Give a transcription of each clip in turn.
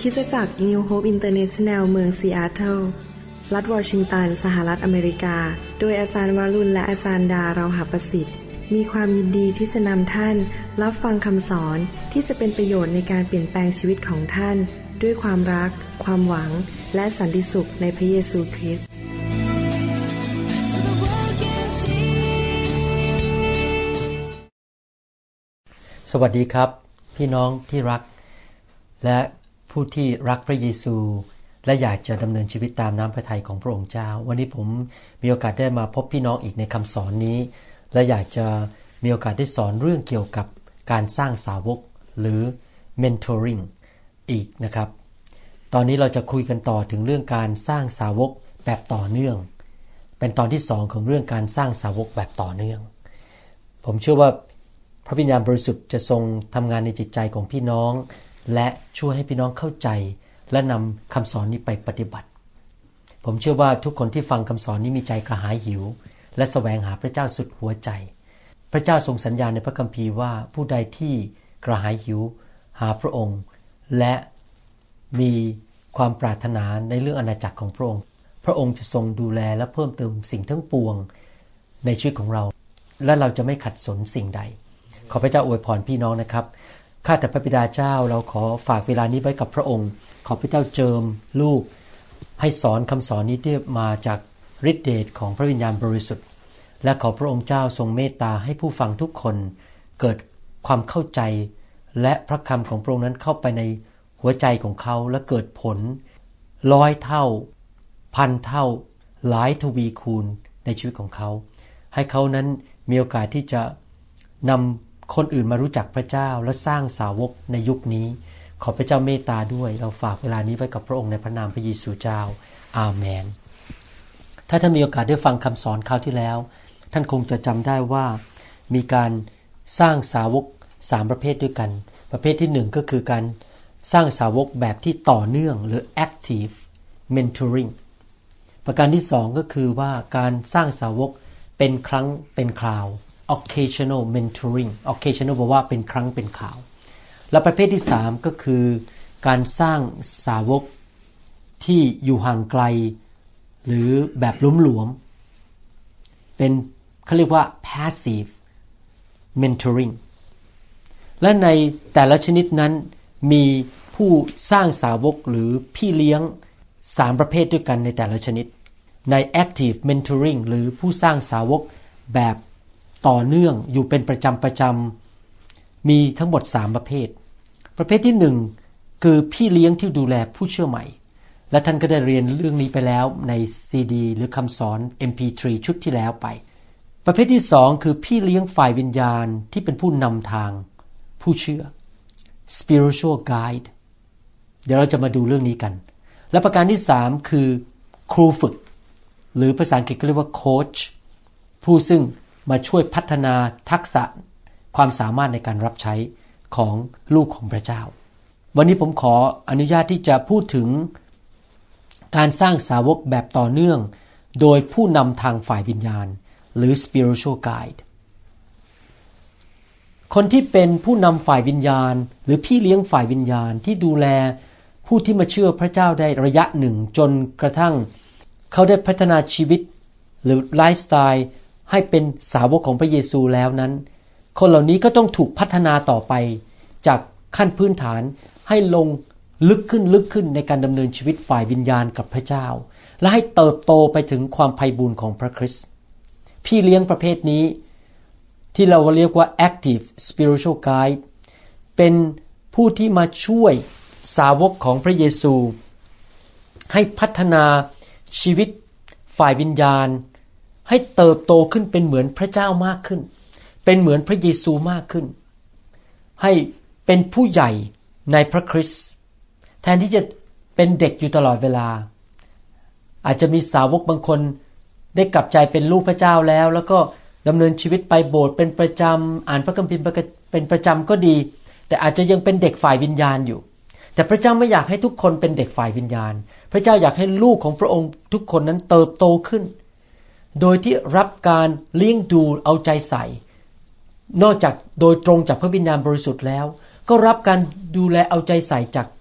คริสตจักร New Hope International เมืองซีแอตเทิลรัฐวอชิงตันสหรัฐอเมริกาโดยอาจารย์วรุณและอาจารย์ดาเราหประสิทธิ์มีความยินดีที่จะนำท่านรับฟังคำสอนที่จะเป็นประโยชน์ในการเปลี่ยนแปลงชีวิตของท่านด้วยความรักความหวังและสันติสุขในพระเยซูคริสต์สวัสดีครับพี่น้องที่รักและผู้ที่รักพระเยซูและอยากจะดำเนินชีวิตตามน้ำพระทัยของพระองค์เจ้าวันนี้ผมมีโอกาสได้มาพบพี่น้องอีกในคำสอนนี้และอยากจะมีโอกาสได้สอนเรื่องเกี่ยวกับการสร้างสาวกหรือ mentoring อีกนะครับตอนนี้เราจะคุยกันต่อถึงเรื่องการสร้างสาวกแบบต่อเนื่องเป็นตอนที่2ของเรื่องการสร้างสาวกแบบต่อเนื่องผมเชื่อว่าพระวิญญาณบริสุทธิ์จะทรงทำงานในจิตใจของพี่น้องและช่วยให้พี่น้องเข้าใจและนำคำสอนนี้ไปปฏิบัติผมเชื่อว่าทุกคนที่ฟังคำสอนนี้มีใจกระหายหิวและแสวงหาพระเจ้าสุดหัวใจพระเจ้าทรงสัญญาในพระคัมภีร์ว่าผู้ใดที่กระหายหิวหาพระองค์และมีความปรารถนาในเรื่องอาณาจักรของพระองค์พระองค์จะทรงดูแลและเพิ่มเติมสิ่งทั้งปวงในชีวิตของเราและเราจะไม่ขัดสนสิ่งใดขอพระเจ้าอวยพรพี่น้องนะครับข้าแต่พระบิดาเจ้าเราขอฝากเวลานี้ไว้กับพระองค์ขอพระเจ้าเจิมลูกให้สอนคำสอนนี้ที่มาจากฤทธิเดชของพระวิญญาณบริสุทธิ์และขอพระองค์เจ้าทรงเมตตาให้ผู้ฟังทุกคนเกิดความเข้าใจและพระคำของพระองค์นั้นเข้าไปในหัวใจของเขาและเกิดผล100 เท่าพันเท่าหลายทวีคูณในชีวิตของเขาให้เขานั้นมีโอกาสที่จะนำคนอื่นมารู้จักพระเจ้าและสร้างสาวกในยุคนี้ขอพระเจ้าเมตตาด้วยเราฝากเวลานี้ไว้กับพระองค์ในพระนามพระเยซูเจ้าอาเมนถ้าท่านมีโอกาสได้ฟังคำสอนคราวที่แล้วท่านคงจะจำได้ว่ามีการสร้างสาวก3ประเภทด้วยกันประเภทที่1ก็คือการสร้างสาวกแบบที่ต่อเนื่องหรือ active mentoring ประการที่2ก็คือว่าการสร้างสาวกเป็นครั้งเป็นคราว occasional mentoring occasional แปลว่าเป็นครั้งเป็นคราวและประเภทที่3ก็คือการสร้างสาวกที่อยู่ห่างไกลหรือแบบหลวมๆเป็นเขาเรียกว่า passive mentoring และในแต่ละชนิดนั้นมีผู้สร้างสาวกหรือพี่เลี้ยง3ประเภทด้วยกันในแต่ละชนิดใน active mentoring หรือผู้สร้างสาวกแบบต่อเนื่องอยู่เป็นประจำมีทั้งหมด3ประเภทประเภทที่1คือพี่เลี้ยงที่ดูแลผู้เชื่อใหม่และท่านก็ได้เรียนเรื่องนี้ไปแล้วใน CD หรือคำสอน MP3 ชุดที่แล้วไปประเภทที่2คือพี่เลี้ยงฝ่ายวิญญาณที่เป็นผู้นำทางผู้เชื่อ spiritual guide เดี๋ยวเราจะมาดูเรื่องนี้กันและประการที่3คือครูฝึกหรือภาษาอังกฤษก็เรียกว่าโค้ชผู้ซึ่งมาช่วยพัฒนาทักษะความสามารถในการรับใช้ของลูกของพระเจ้าวันนี้ผมขออนุญาตที่จะพูดถึงการสร้างสาวกแบบต่อเนื่องโดยผู้นำทางฝ่ายวิญญาณหรือ spiritual guide คนที่เป็นผู้นำฝ่ายวิญญาณหรือพี่เลี้ยงฝ่ายวิญญาณที่ดูแลผู้ที่มาเชื่อพระเจ้าได้ระยะหนึ่งจนกระทั่งเขาได้พัฒนาชีวิตหรือไลฟ์สไตล์ให้เป็นสาวกของพระเยซูแล้วนั้นคนเหล่านี้ก็ต้องถูกพัฒนาต่อไปจากขั้นพื้นฐานให้ลงลึกขึ้นในการดำเนินชีวิตฝ่ายวิญญาณกับพระเจ้าและให้เติบโตไปถึงความไพบูลย์ของพระคริสต์พี่เลี้ยงประเภทนี้ที่เราเรียกว่า active spiritual guide เป็นผู้ที่มาช่วยสาวกของพระเยซูให้พัฒนาชีวิตฝ่ายวิญญาณให้เติบโตขึ้นเป็นเหมือนพระเจ้ามากขึ้นเป็นเหมือนพระเยซูมากขึ้นให้เป็นผู้ใหญ่ในพระคริสต์แทนที่จะเป็นเด็กอยู่ตลอดเวลาอาจจะมีสาวกบางคนได้กลับใจเป็นลูกพระเจ้าแล้วก็ดำเนินชีวิตไปโบสถ์เป็นประจำอ่านพระคัมภีร์เป็นประจำก็ดีแต่อาจจะยังเป็นเด็กฝ่ายวิญญาณอยู่แต่พระเจ้าไม่อยากให้ทุกคนเป็นเด็กฝ่ายวิญญาณพระเจ้าอยากให้ลูกของพระองค์ทุกคนนั้นเติบโตขึ้นโดยที่รับการเลี้ยงดูเอาใจใส่นอกจากโดยตรงจากพระวิญญาณบริสุทธิ์แล้วก็รับการดูแลเอาใจใส่จากผ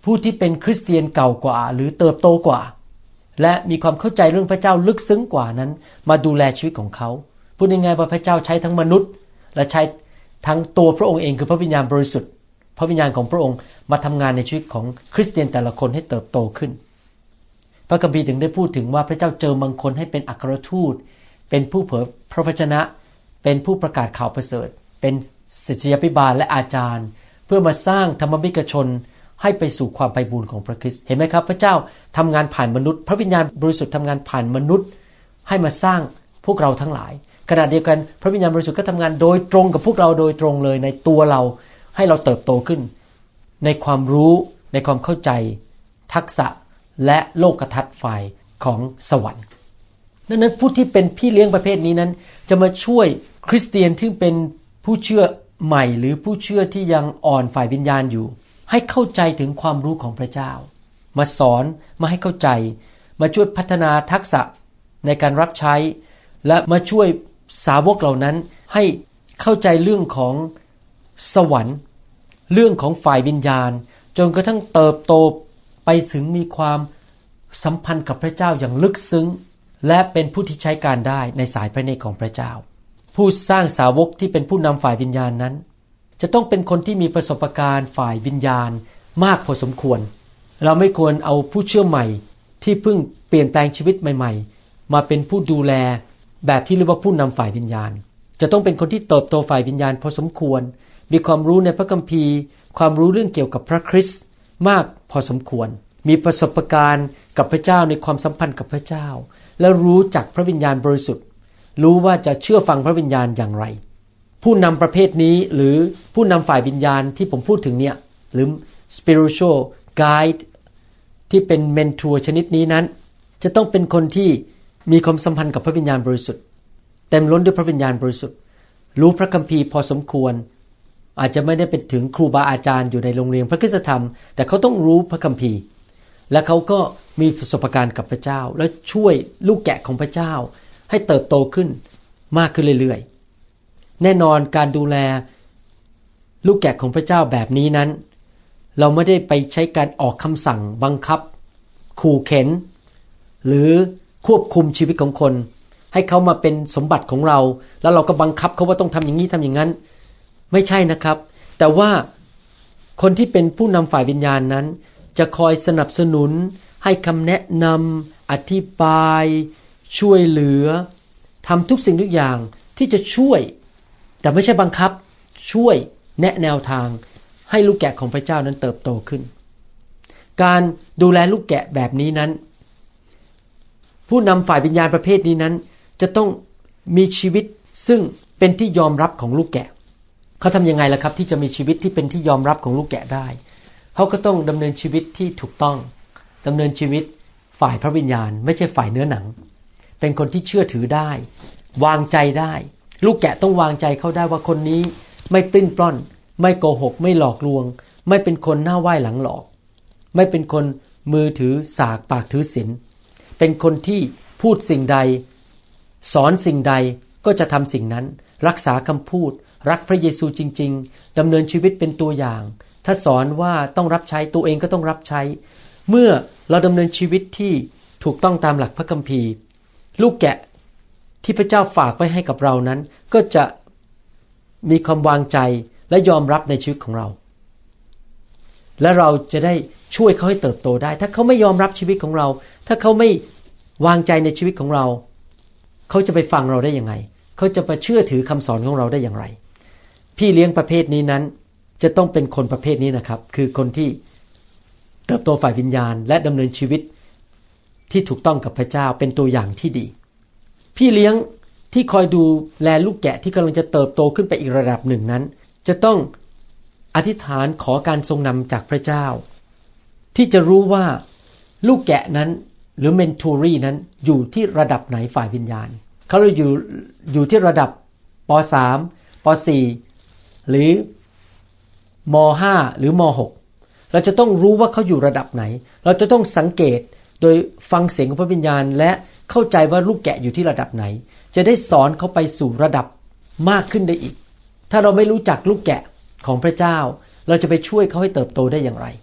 ผู้ที่เป็นคริสเตียนเก่ากว่าหรือเติบโตกว่าและมีความเข้าใจเรื่องพระเจ้าลึกซึ้งกว่านั้นมาดูแลชีวิตของเขาพูดง่ายๆว่าพระเจ้าใช้ทั้งมนุษย์และใช้ทั้งตัวพระองค์เองคือพระวิญญาณบริสุทธิ์พระวิญญาณของพระองค์มาทำงานในชีวิตของคริสเตียนแต่ละคนให้เติบโตขึ้นพระคัมภีร์ถึงได้พูดถึงว่าพระเจ้าเจิมบางคนให้เป็นอัครทูตเป็นผู้เผยพระวจนะเป็นผู้ประกาศข่าวประเสริฐเป็นศิษยาภิบาลและอาจารย์เพื่อมาสร้างธรรมมิกชนให้ไปสู่ความไพบูลย์ของพระคริสต์เห็นไหมครับพระเจ้าทำงานผ่านมนุษย์พระวิญญาณบริสุทธิ์ทำงานผ่านมนุษย์ให้มาสร้างพวกเราทั้งหลายขณะเดียวกันพระวิญญาณบริสุทธิ์ก็ทำงานโดยตรงกับพวกเราโดยตรงเลยในตัวเราให้เราเติบโตขึ้นในความรู้ในความเข้าใจทักษะและโลกทัศน์ฝ่ายของสวรรค์ดังนั้นผู้ที่เป็นพี่เลี้ยงประเภทนี้นั้นจะมาช่วยคริสเตียนที่เป็นผู้เชื่อใหม่หรือผู้เชื่อที่ยังอ่อนฝ่ายวิญญาณอยู่ให้เข้าใจถึงความรู้ของพระเจ้ามาสอนมาให้เข้าใจมาช่วยพัฒนาทักษะในการรับใช้และมาช่วยสาวกเหล่านั้นให้เข้าใจเรื่องของสวรรค์เรื่องของฝ่ายวิญญาณจนกระทั่งเติบโตไปถึงมีความสัมพันธ์กับพระเจ้าอย่างลึกซึ้งและเป็นผู้ที่ใช้การได้ในสายพระเนตรของพระเจ้าผู้สร้างสาวกที่เป็นผู้นำฝ่ายวิญญาณนั้นจะต้องเป็นคนที่มีประสบการณ์ฝ่ายวิญญาณมากพอสมควรเราไม่ควรเอาผู้เชื่อใหม่ที่เพิ่งเปลี่ยนแปลงชีวิตใหม่ๆมาเป็นผู้ดูแลแบบที่เรียกว่าผู้นำฝ่ายวิญญาณจะต้องเป็นคนที่เติบโตฝ่ายวิญญาณพอสมควรมีความรู้ในพระคัมภีร์ความรู้เรื่องเกี่ยวกับพระคริสต์มากพอสมควรมีประสบการณ์กับพระเจ้าในความสัมพันธ์กับพระเจ้าและรู้จักพระวิญญาณบริสุทธิ์รู้ว่าจะเชื่อฟังพระวิญญาณอย่างไรผู้นำประเภทนี้หรือผู้นำฝ่ายวิญญาณที่ผมพูดถึงเนี่ยหรือ spiritual guide ที่เป็นเมนทอร์ชนิดนี้นั้นจะต้องเป็นคนที่มีความสัมพันธ์กับพระวิญญาณบริสุทธิ์เต็มล้นด้วยพระวิญญาณบริสุทธิ์รู้พระคัมภีร์พอสมควรอาจจะไม่ได้เป็นถึงครูบาอาจารย์อยู่ในโรงเรียนพระคริสตธรรมแต่เขาต้องรู้พระคัมภีร์และเขาก็มีประสบการณ์กับพระเจ้าและช่วยลูกแกะของพระเจ้าให้เติบโตขึ้นมากขึ้นเรื่อยๆแน่นอนการดูแลลูกแกะของพระเจ้าแบบนี้นั้นเราไม่ได้ไปใช้การออกคำสั่งบังคับขู่เข็นหรือควบคุมชีวิตของคนให้เขามาเป็นสมบัติของเราแล้วเราก็บังคับเขาว่าต้องทำอย่างนี้ทำอย่างนั้นไม่ใช่นะครับแต่ว่าคนที่เป็นผู้นำฝ่ายวิญญาณนั้นจะคอยสนับสนุนให้คำแนะนำอธิบายช่วยเหลือทำทุกสิ่งทุกอย่างที่จะช่วยแต่ไม่ใช่บังคับช่วยแนะแนวทางให้ลูกแกะของพระเจ้านั้นเติบโตขึ้นการดูแลลูกแกะแบบนี้นั้นผู้นำฝ่ายวิญญาณประเภทนี้นั้นจะต้องมีชีวิตซึ่งเป็นที่ยอมรับของลูกแกะเขาทำยังไงล่ะครับที่จะมีชีวิตที่เป็นที่ยอมรับของลูกแกะได้เขาก็ต้องดำเนินชีวิตที่ถูกต้องดำเนินชีวิตฝ่ายพระวิญญาณไม่ใช่ฝ่ายเนื้อหนังเป็นคนที่เชื่อถือได้วางใจได้ลูกแกะต้องวางใจเขาได้ว่าคนนี้ไม่ปลิ้นปล้อนไม่โกหกไม่หลอกลวงไม่เป็นคนหน้าไหว้หลังหลอกไม่เป็นคนมือถือสากปากถือศีลเป็นคนที่พูดสิ่งใดสอนสิ่งใดก็จะทำสิ่งนั้นรักษาคำพูดรักพระเยซูจริงๆดำเนินชีวิตเป็นตัวอย่างถ้าสอนว่าต้องรับใช้ตัวเองก็ต้องรับใช้เมื่อเราดำเนินชีวิตที่ถูกต้องตามหลักพระคัมภีร์ลูกแกะที่พระเจ้าฝากไว้ให้กับเรานั้นก็จะมีความวางใจและยอมรับในชีวิตของเราและเราจะได้ช่วยเขาให้เติบโตได้ถ้าเขาไม่ยอมรับชีวิตของเราถ้าเขาไม่วางใจในชีวิตของเราเขาจะไปฟังเราได้ยังไงเขาจะไปเชื่อถือคำสอนของเราได้อย่างไรพี่เลี้ยงประเภทนี้นั้นจะต้องเป็นคนประเภทนี้นะครับคือคนที่เติบโตฝ่ายวิญญาณและดำเนินชีวิตที่ถูกต้องกับพระเจ้าเป็นตัวอย่างที่ดีพี่เลี้ยงที่คอยดูแลลูกแกะที่กำลังจะเติบโตขึ้นไปอีกระดับหนึ่งนั้นจะต้องอธิษฐานขอการทรงนำจากพระเจ้าที่จะรู้ว่าลูกแกะนั้นหรือเมนทอรี่นั้นอยู่ที่ระดับไหนฝ่ายวิญญาณเขาอยู่ที่ระดับป.3 ป.4 หรือม.5 หรือม.6 เราจะต้องรู้ว่าเขาอยู่ระดับไหนเราจะต้องสังเกตโดยฟังเสียงของพระวิญญาณและเข้าใจว่าลูกแกะอยู่ที่ระดับไหนจะได้สอนเขาไปสู่ระดับมากขึ้นได้อีกถ้าเราไม่รู้จักลูกแกะของพระเจ้าเราจะไปช่วยเขาให้เติบโตได้อย่างไร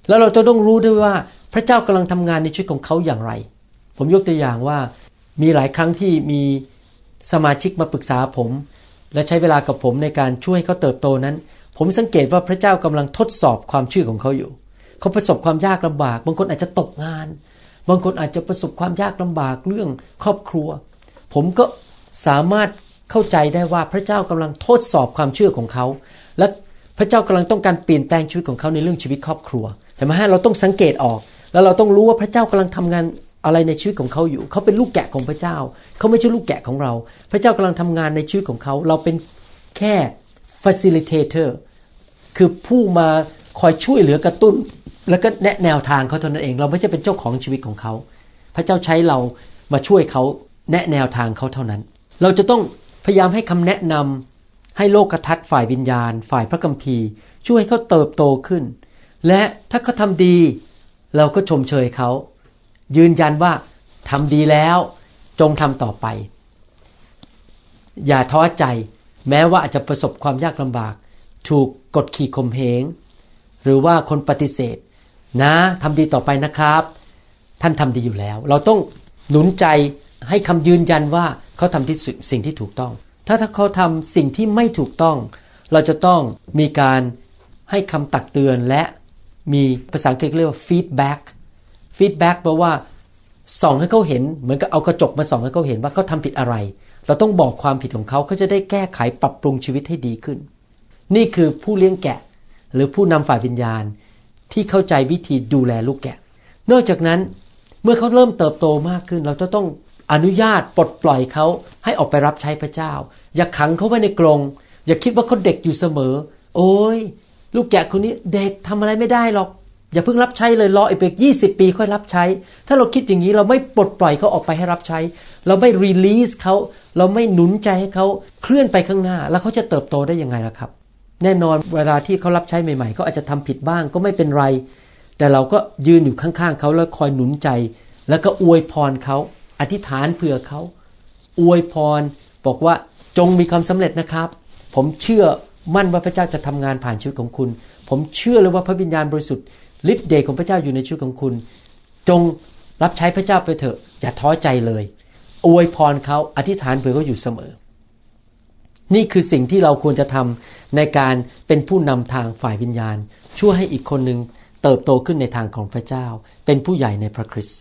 แล้วเราจะต้องรู้ด้วยว่าพระเจ้ากำลังทำงานในชีวิตของเขาอย่างไรผมยกตัวอย่างว่ามีหลายครั้งที่มีสมาชิกมาปรึกษาผมและใช้เวลากับผมในการช่วยให้เขาเติบโตนั้นผมสังเกตว่าพระเจ้ากำลังทดสอบความเชื่อของเขาอยู่เขาประสบความยากลำบากบางคนอาจจะตกงานบางคนอาจจะประสบความยากลำบากเรื่องครอบครัวผมก็สามารถเข้าใจได้ว่าพระเจ้ากำลังทดสอบความเชื่อของเขาและพระเจ้ากำลังต้องการเปลี่ยนแปลงชีวิตของเขาในเรื่องชีวิตครอบครัวเห็นไหมฮะเราต้องสังเกตออกแล้วเราต้องรู้ว่าพระเจ้ากำลังทำงานอะไรในชีวิตของเขาอยู่เขาเป็นลูกแกะของพระเจ้าเขาไม่ใช่ลูกแกะของเราพระเจ้ากำลังทำงานในชีวิตของเขาเราเป็นแค่ facilitator คือผู้มาคอยช่วยเหลือกระตุ้นแล้วก็แนะแนวทางเขาเท่านั้นเองเราไม่ใช่เป็นเจ้าของชีวิตของเขาพระเจ้าใช้เรามาช่วยเขาแนะแนวทางเขาเท่านั้นเราจะต้องพยายามให้คำแนะนำให้โลกทัศน์ฝ่ายวิญญาณฝ่ายพระคัมภีร์ช่วยให้เขาเติบโตขึ้นและถ้าเขาทำดีเราก็ชมเชยเขายืนยันว่าทำดีแล้วจงทำต่อไปอย่าท้อใจแม้ว่าอาจจะประสบความยากลำบากถูกกดขี่ข่มเหงหรือว่าคนปฏิเสธนะทำดีต่อไปนะครับท่านทำดีอยู่แล้วเราต้องหนุนใจให้คำยืนยันว่าเขาทำที่สิ่งที่ถูกต้องถ้าเขาทำสิ่งที่ไม่ถูกต้องเราจะต้องมีการให้คำตักเตือนและมีภาษาอังกฤษเรียกว่า feedback แปลว่าส่องให้เขาเห็นเหมือนกับเอากระจกมาส่องให้เขาเห็นว่าเขาทำผิดอะไรเราต้องบอกความผิดของเขาเขาจะได้แก้ไขปรับปรุงชีวิตให้ดีขึ้นนี่คือผู้เลี้ยงแกะหรือผู้นำฝ่ายวิญญาณที่เข้าใจวิธีดูแลลูกแกะนอกจากนั้นเมื่อเขาเริ่มเติบโตมากขึ้นเราจะต้องอนุญาตปลดปล่อยเขาให้ออกไปรับใช้พระเจ้าอย่าขังเขาไว้ในกรงอย่าคิดว่าเขาเด็กอยู่เสมอโอ้ยลูกแกะคนนี้เด็กทำอะไรไม่ได้หรอกอย่าเพิ่งรับใช้เลยรออีก20 ปีค่อยรับใช้ถ้าเราคิดอย่างนี้เราไม่ปลดปล่อยเขาออกไปให้รับใช้เราไม่รีลีสเขาเราไม่หนุนใจให้เขาเคลื่อนไปข้างหน้าแล้วเขาจะเติบโตได้ยังไงล่ะครับแน่นอนเวลาที่เขารับใช้ใหม่ๆเขาอาจจะทำผิดบ้างก็ไม่เป็นไรแต่เราก็ยืนอยู่ข้างๆเขาแล้วคอยหนุนใจแล้วก็อวยพรเขาอธิษฐานเผื่อเขาอวยพรบอกว่าจงมีความสำเร็จนะครับผมเชื่อมั่นว่าพระเจ้าจะทำงานผ่านชีวิตของคุณผมเชื่อเลยว่าพระวิญญาณบริสุทธิ์ฤทธิ์เดชของพระเจ้าอยู่ในชีวิตของคุณจงรับใช้พระเจ้าไปเถอะอย่าท้อใจเลยอวยพรเขาอธิษฐานเผื่อเขาอยู่เสมอนี่คือสิ่งที่เราควรจะทำในการเป็นผู้นำทางฝ่ายวิญญาณช่วยให้อีกคนหนึ่งเติบโตขึ้นในทางของพระเจ้าเป็นผู้ใหญ่ในพระคริสต์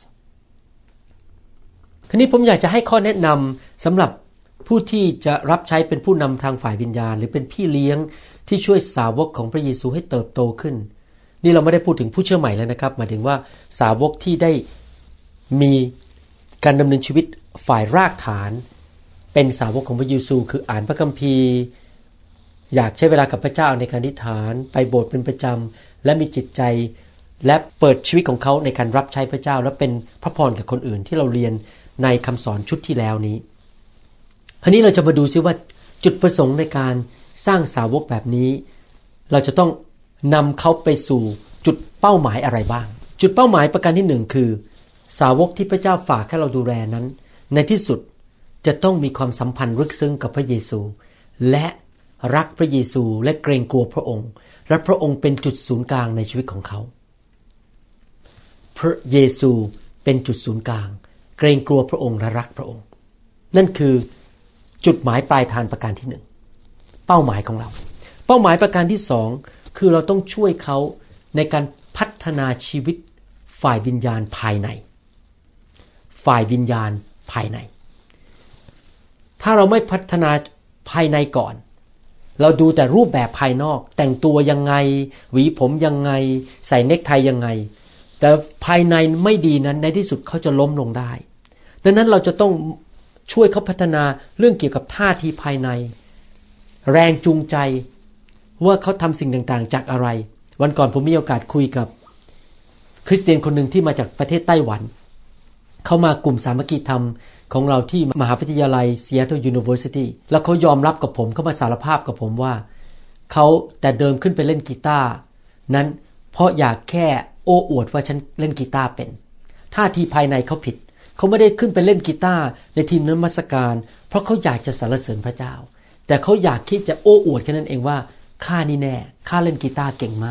คราวนี้ผมอยากจะให้ข้อแนะนำสำหรับผู้ที่จะรับใช้เป็นผู้นำทางฝ่ายวิญญาณหรือเป็นพี่เลี้ยงที่ช่วยสาวกของพระเยซูให้เติบโตขึ้นนี่เราไม่ได้พูดถึงผู้เชื่อใหม่แล้วนะครับหมายถึงว่าสาวกที่ได้มีการดำเนินชีวิตฝ่ายรากฐานเป็นสาวกของพระเยซูคืออ่านพระคัมภีร์อยากใช้เวลากับพระเจ้าในการอธิษฐานไปโบสถ์เป็นประจำและมีจิตใจและเปิดชีวิตของเขาในการรับใช้พระเจ้าและเป็นพระพรกับคนอื่นที่เราเรียนในคำสอนชุดที่แล้วนี้คราวนี้เราจะมาดูซิว่าจุดประสงค์ในการสร้างสาวกแบบนี้เราจะต้องนำเขาไปสู่จุดเป้าหมายอะไรบ้างจุดเป้าหมายประการที่ 1คือสาวกที่พระเจ้าฝากให้เราดูแลนั้นในที่สุดจะต้องมีความสัมพันธ์ลึกซึ้งกับพระเยซูและรักพระเยซูและเกรงกลัวพระองค์และพระองค์เป็นจุดศูนย์กลางในชีวิตของเขาพระเยซูเป็นจุดศูนย์กลางเกรงกลัวพระองค์และรักพระองค์นั่นคือจุดหมายปลายทางประการที่ 1เป้าหมายของเราเป้าหมายประการที่ 2คือเราต้องช่วยเขาในการพัฒนาชีวิตฝ่ายวิญญาณภายในฝ่ายวิญญาณภายในถ้าเราไม่พัฒนาภายในก่อนเราดูแต่รูปแบบภายนอกแต่งตัวยังไงหวีผมยังไงใส่เนคไทยังไงแต่ภายในไม่ดีนั้นในที่สุดเขาจะล้มลงได้ดังนั้นเราจะต้องช่วยเขาพัฒนาเรื่องเกี่ยวกับท่าทีภายในแรงจูงใจว่าเขาทำสิ่งต่างๆจากอะไรวันก่อนผมมีโอกาสคุยกับคริสเตียนคนหนึ่งที่มาจากประเทศไต้หวันเขามากลุ่มสามัคคีธรรมของเราที่มหาวิทยาลัย Seattle University แล้วเขายอมรับกับผมเขามาสารภาพกับผมว่าเขาแต่เดิมขึ้นไปเล่นกีตาร์นั้นเพราะอยากแค่โอ้อวดว่าฉันเล่นกีตาร์เป็นท่าทีภายในเขาผิดเขาไม่ได้ขึ้นไปเล่นกีตาร์ในทีมนมัสการเพราะเขาอยากจะสรรเสริญพระเจ้าแต่เขาอยากที่จะโอ้อวดแค่นั้นเองว่าข้านี่แน่ข้าเล่นกีตาร์เก่งมาก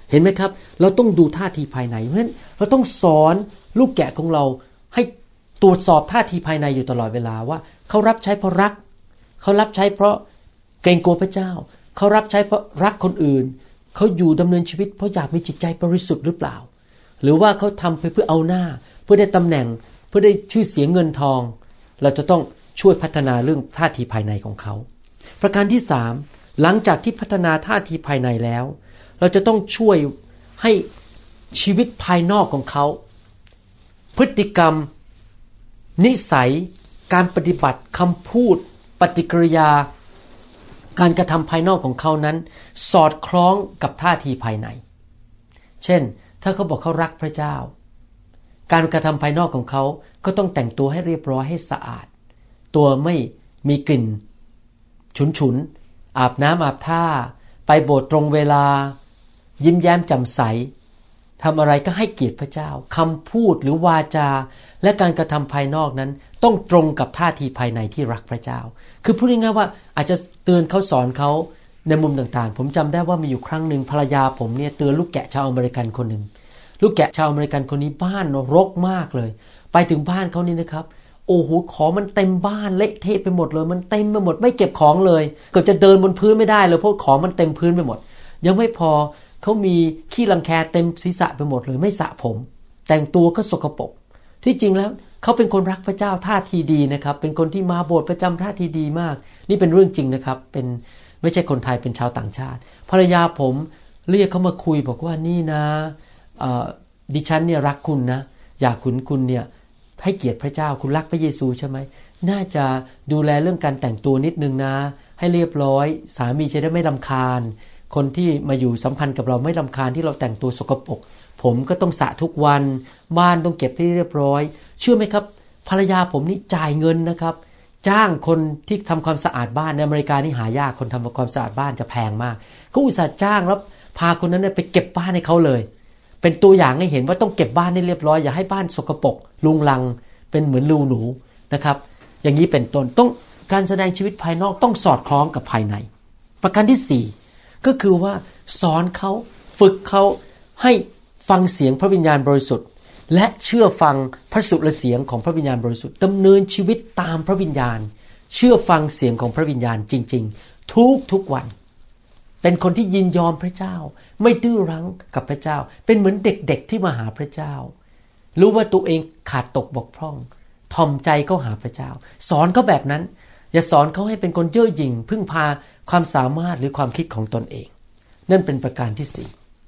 เห็นไหมครับเราต้องดูท่าทีภายในเพราะฉะนั้นเราต้องสอนลูกแกะของเราให้ตรวจสอบท่าทีภายในอยู่ตลอดเวลาว่าเขารับใช้เพราะรักเขารับใช้เพราะเกรงกลัวพระเจ้าเขารับใช้เพราะรักคนอื่นเขาอยู่ดำเนินชีวิตเพราะอยากมีจิตใจบริสุทธิ์หรือเปล่าหรือว่าเขาทำไปเพื่อเอาหน้าเพื่อได้ตำแหน่งเพื่อได้ชื่อเสียงเงินทองเราจะต้องช่วยพัฒนาเรื่องท่าทีภายในของเขาประการที่3หลังจากที่พัฒนาท่าทีภายในแล้วเราจะต้องช่วยให้ชีวิตภายนอกของเขาพฤติกรรมนิสัยการปฏิบัติคำพูดปฏิกิริยาการกระทำภายนอกของเขานั้นสอดคล้องกับท่าทีภายในเช่นถ้าเขาบอกเขารักพระเจ้าการกระทำภายนอกของเขาก็ต้องแต่งตัวให้เรียบร้อยให้สะอาดตัวไม่มีกลิ่นฉุนๆอาบน้ำอาบท่าไปโบสถ์ตรงเวลายิ้มแย้มแจ่มใสทำอะไรก็ให้เกียรติพระเจ้าคำพูดหรือวาจาและการกระทำภายนอกนั้นต้องตรงกับท่าทีภายในที่รักพระเจ้าคือพูดง่ายๆว่าอาจจะเตือนเขาสอนเขาในมุมต่างๆผมจำได้ว่ามีอยู่ครั้งหนึ่งภรรยาผมเนี่ยเตือนลูกแกะชาวอเมริกันคนหนึ่งลูกแกะชาวอเมริกันคนนี้บ้านรกมากเลยไปถึงบ้านเขานี่นะครับโอ้โหของมันเต็มบ้านเละเทะไปหมดเลยมันเต็มไปหมดไม่เก็บของเลยเกือบจะเดินบนพื้นไม่ได้เลยเพราะของมันเต็มพื้นไปหมดยังไม่พอเขามีขี้รังแคเต็มศีรษะไปหมดเลยไม่สระผมแต่งตัวก็สกปรกที่จริงแล้วเขาเป็นคนรักพระเจ้าท่าทีดีนะครับเป็นคนที่มาโบสถ์ประจำท่าทีดีมากนี่เป็นเรื่องจริงนะครับเป็นไม่ใช่คนไทยเป็นชาวต่างชาติภรรยาผมเรียกเขามาคุยบอกว่านี่นะดิฉันเนี่ยรักคุณนะอยากคุณเนี่ยให้เกียรติพระเจ้าคุณรักพระเยซูใช่ไหมน่าจะดูแลเรื่องการแต่งตัวนิดนึงนะให้เรียบร้อยสามีจะได้ไม่รำคาญคนที่มาอยู่สัมพันธ์กับเราไม่รำคาญที่เราแต่งตัวสกปรกผมก็ต้องสระทุกวันบ้านต้องเก็บให้เรียบร้อยเชื่อไหมครับภรรยาผมนี่จ่ายเงินนะครับจ้างคนที่ทำความสะอาดบ้านในอเมริกานี่หายากคนทำความสะอาดบ้านจะแพงมากเขาอุตส่าห์จ้างแล้วพาคนนั้นไปเก็บบ้านให้เขาเลยเป็นตัวอย่างให้เห็นว่าต้องเก็บบ้านให้เรียบร้อยอย่าให้บ้านสกปรกรุงรังเป็นเหมือนรูหนูนะครับอย่างนี้เป็นต้นต้องการแสดงชีวิตภายนอกต้องสอดคล้องกับภายในประการที่4ก็คือว่าสอนเขาฝึกเขาให้ฟังเสียงพระวิญญาณบริสุทธิ์และเชื่อฟังพระสุรเสียงของพระวิญญาณบริสุทธิ์ดำเนินชีวิตตามพระวิญญาณเชื่อฟังเสียงของพระวิญญาณจริงๆทุกวันเป็นคนที่ยินยอมพระเจ้าไม่ดื้อรั้งกับพระเจ้าเป็นเหมือนเด็กๆที่มาหาพระเจ้ารู้ว่าตัวเองขาดตกบกพร่องถ่อมใจเข้าหาพระเจ้าสอนเขาแบบนั้นอย่าสอนเขาให้เป็นคนเย่อหยิ่งพึ่งพาความสามารถหรือความคิดของตนเองนั่นเป็นประการที่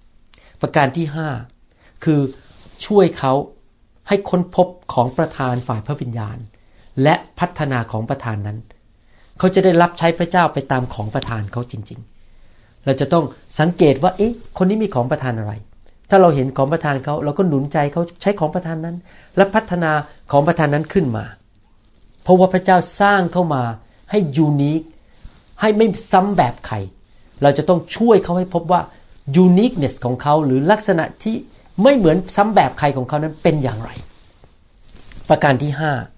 4ประการที่5คือช่วยเขาให้ค้นพบของประทานฝ่ายพระวิญญาณและพัฒนาของประทานนั้นเขาจะได้รับใช้พระเจ้าไปตามของประทานเขาจริงๆเราจะต้องสังเกตว่าคนนี้มีของประทานอะไรถ้าเราเห็นของประทานเขาเราก็หนุนใจเขาใช้ของประทานนั้นและพัฒนาของประทานนั้นขึ้นมาเพราะว่าพระเจ้าสร้างเข้ามาให้ยูนิคให้ไม่ซ้ำแบบใครเราจะต้องช่วยเขาให้พบว่า uniqueness ของเขาหรือลักษณะที่ไม่เหมือนซ้ำแบบใครของเขานั้นเป็นอย่างไรประการที่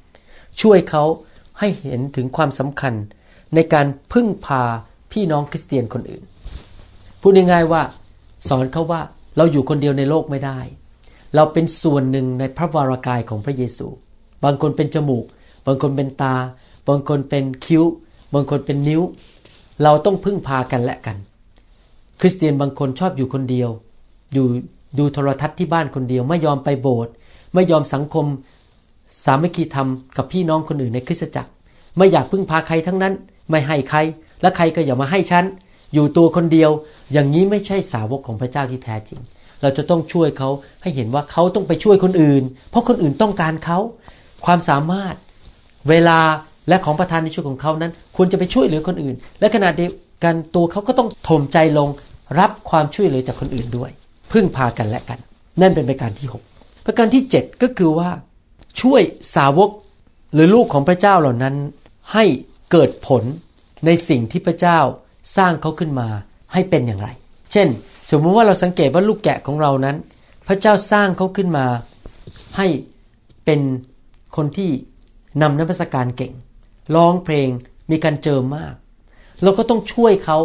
5ช่วยเขาให้เห็นถึงความสำคัญในการพึ่งพาพี่น้องคริสเตียนคนอื่นพูดง่ายๆว่าสอนเขาว่าเราอยู่คนเดียวในโลกไม่ได้เราเป็นส่วนหนึ่งในพระวรากายของพระเยซูบางคนเป็นจมูกบางคนเป็นตาบางคนเป็นคิ้วบางคนเป็นนิ้วเราต้องพึ่งพากันและกันคริสเตียนบางคนชอบอยู่คนเดียวอยู่ดูโทรทัศน์ที่บ้านคนเดียวไม่ยอมไปโบสถ์ไม่ยอมสังคมสามัคคีธรรมกับพี่น้องคนอื่นในคริสตจักรไม่อยากพึ่งพาใครทั้งนั้นไม่ให้ใครและใครก็อย่ามาให้ฉันอยู่ตัวคนเดียวอย่างนี้ไม่ใช่สาวกของพระเจ้าที่แท้จริงเราจะต้องช่วยเขาให้เห็นว่าเขาต้องไปช่วยคนอื่นเพราะคนอื่นต้องการเขาความสามารถเวลาและของประทานในชีวิตของเขานั้นควรจะไปช่วยเหลือคนอื่นและขณะเดียวกันตัวเขาก็ต้องถ่อมใจลงรับความช่วยเหลือจากคนอื่นด้วยพึ่งพากันและกันนั่นเป็นประการที่6ประการที่7ก็คือว่าช่วยสาวกหรือลูกของพระเจ้าเหล่านั้นให้เกิดผลในสิ่งที่พระเจ้าสร้างเขาขึ้นมาให้เป็นอย่างไรเช่นสมมติว่าเราสังเกตว่าลูกแกะของเรานั้นพระเจ้าสร้างเขาขึ้นมาให้เป็นคนที่นำนมัสการเก่งร้องเพลงมีการเจิมมากเราก็ต้องช่วยเขา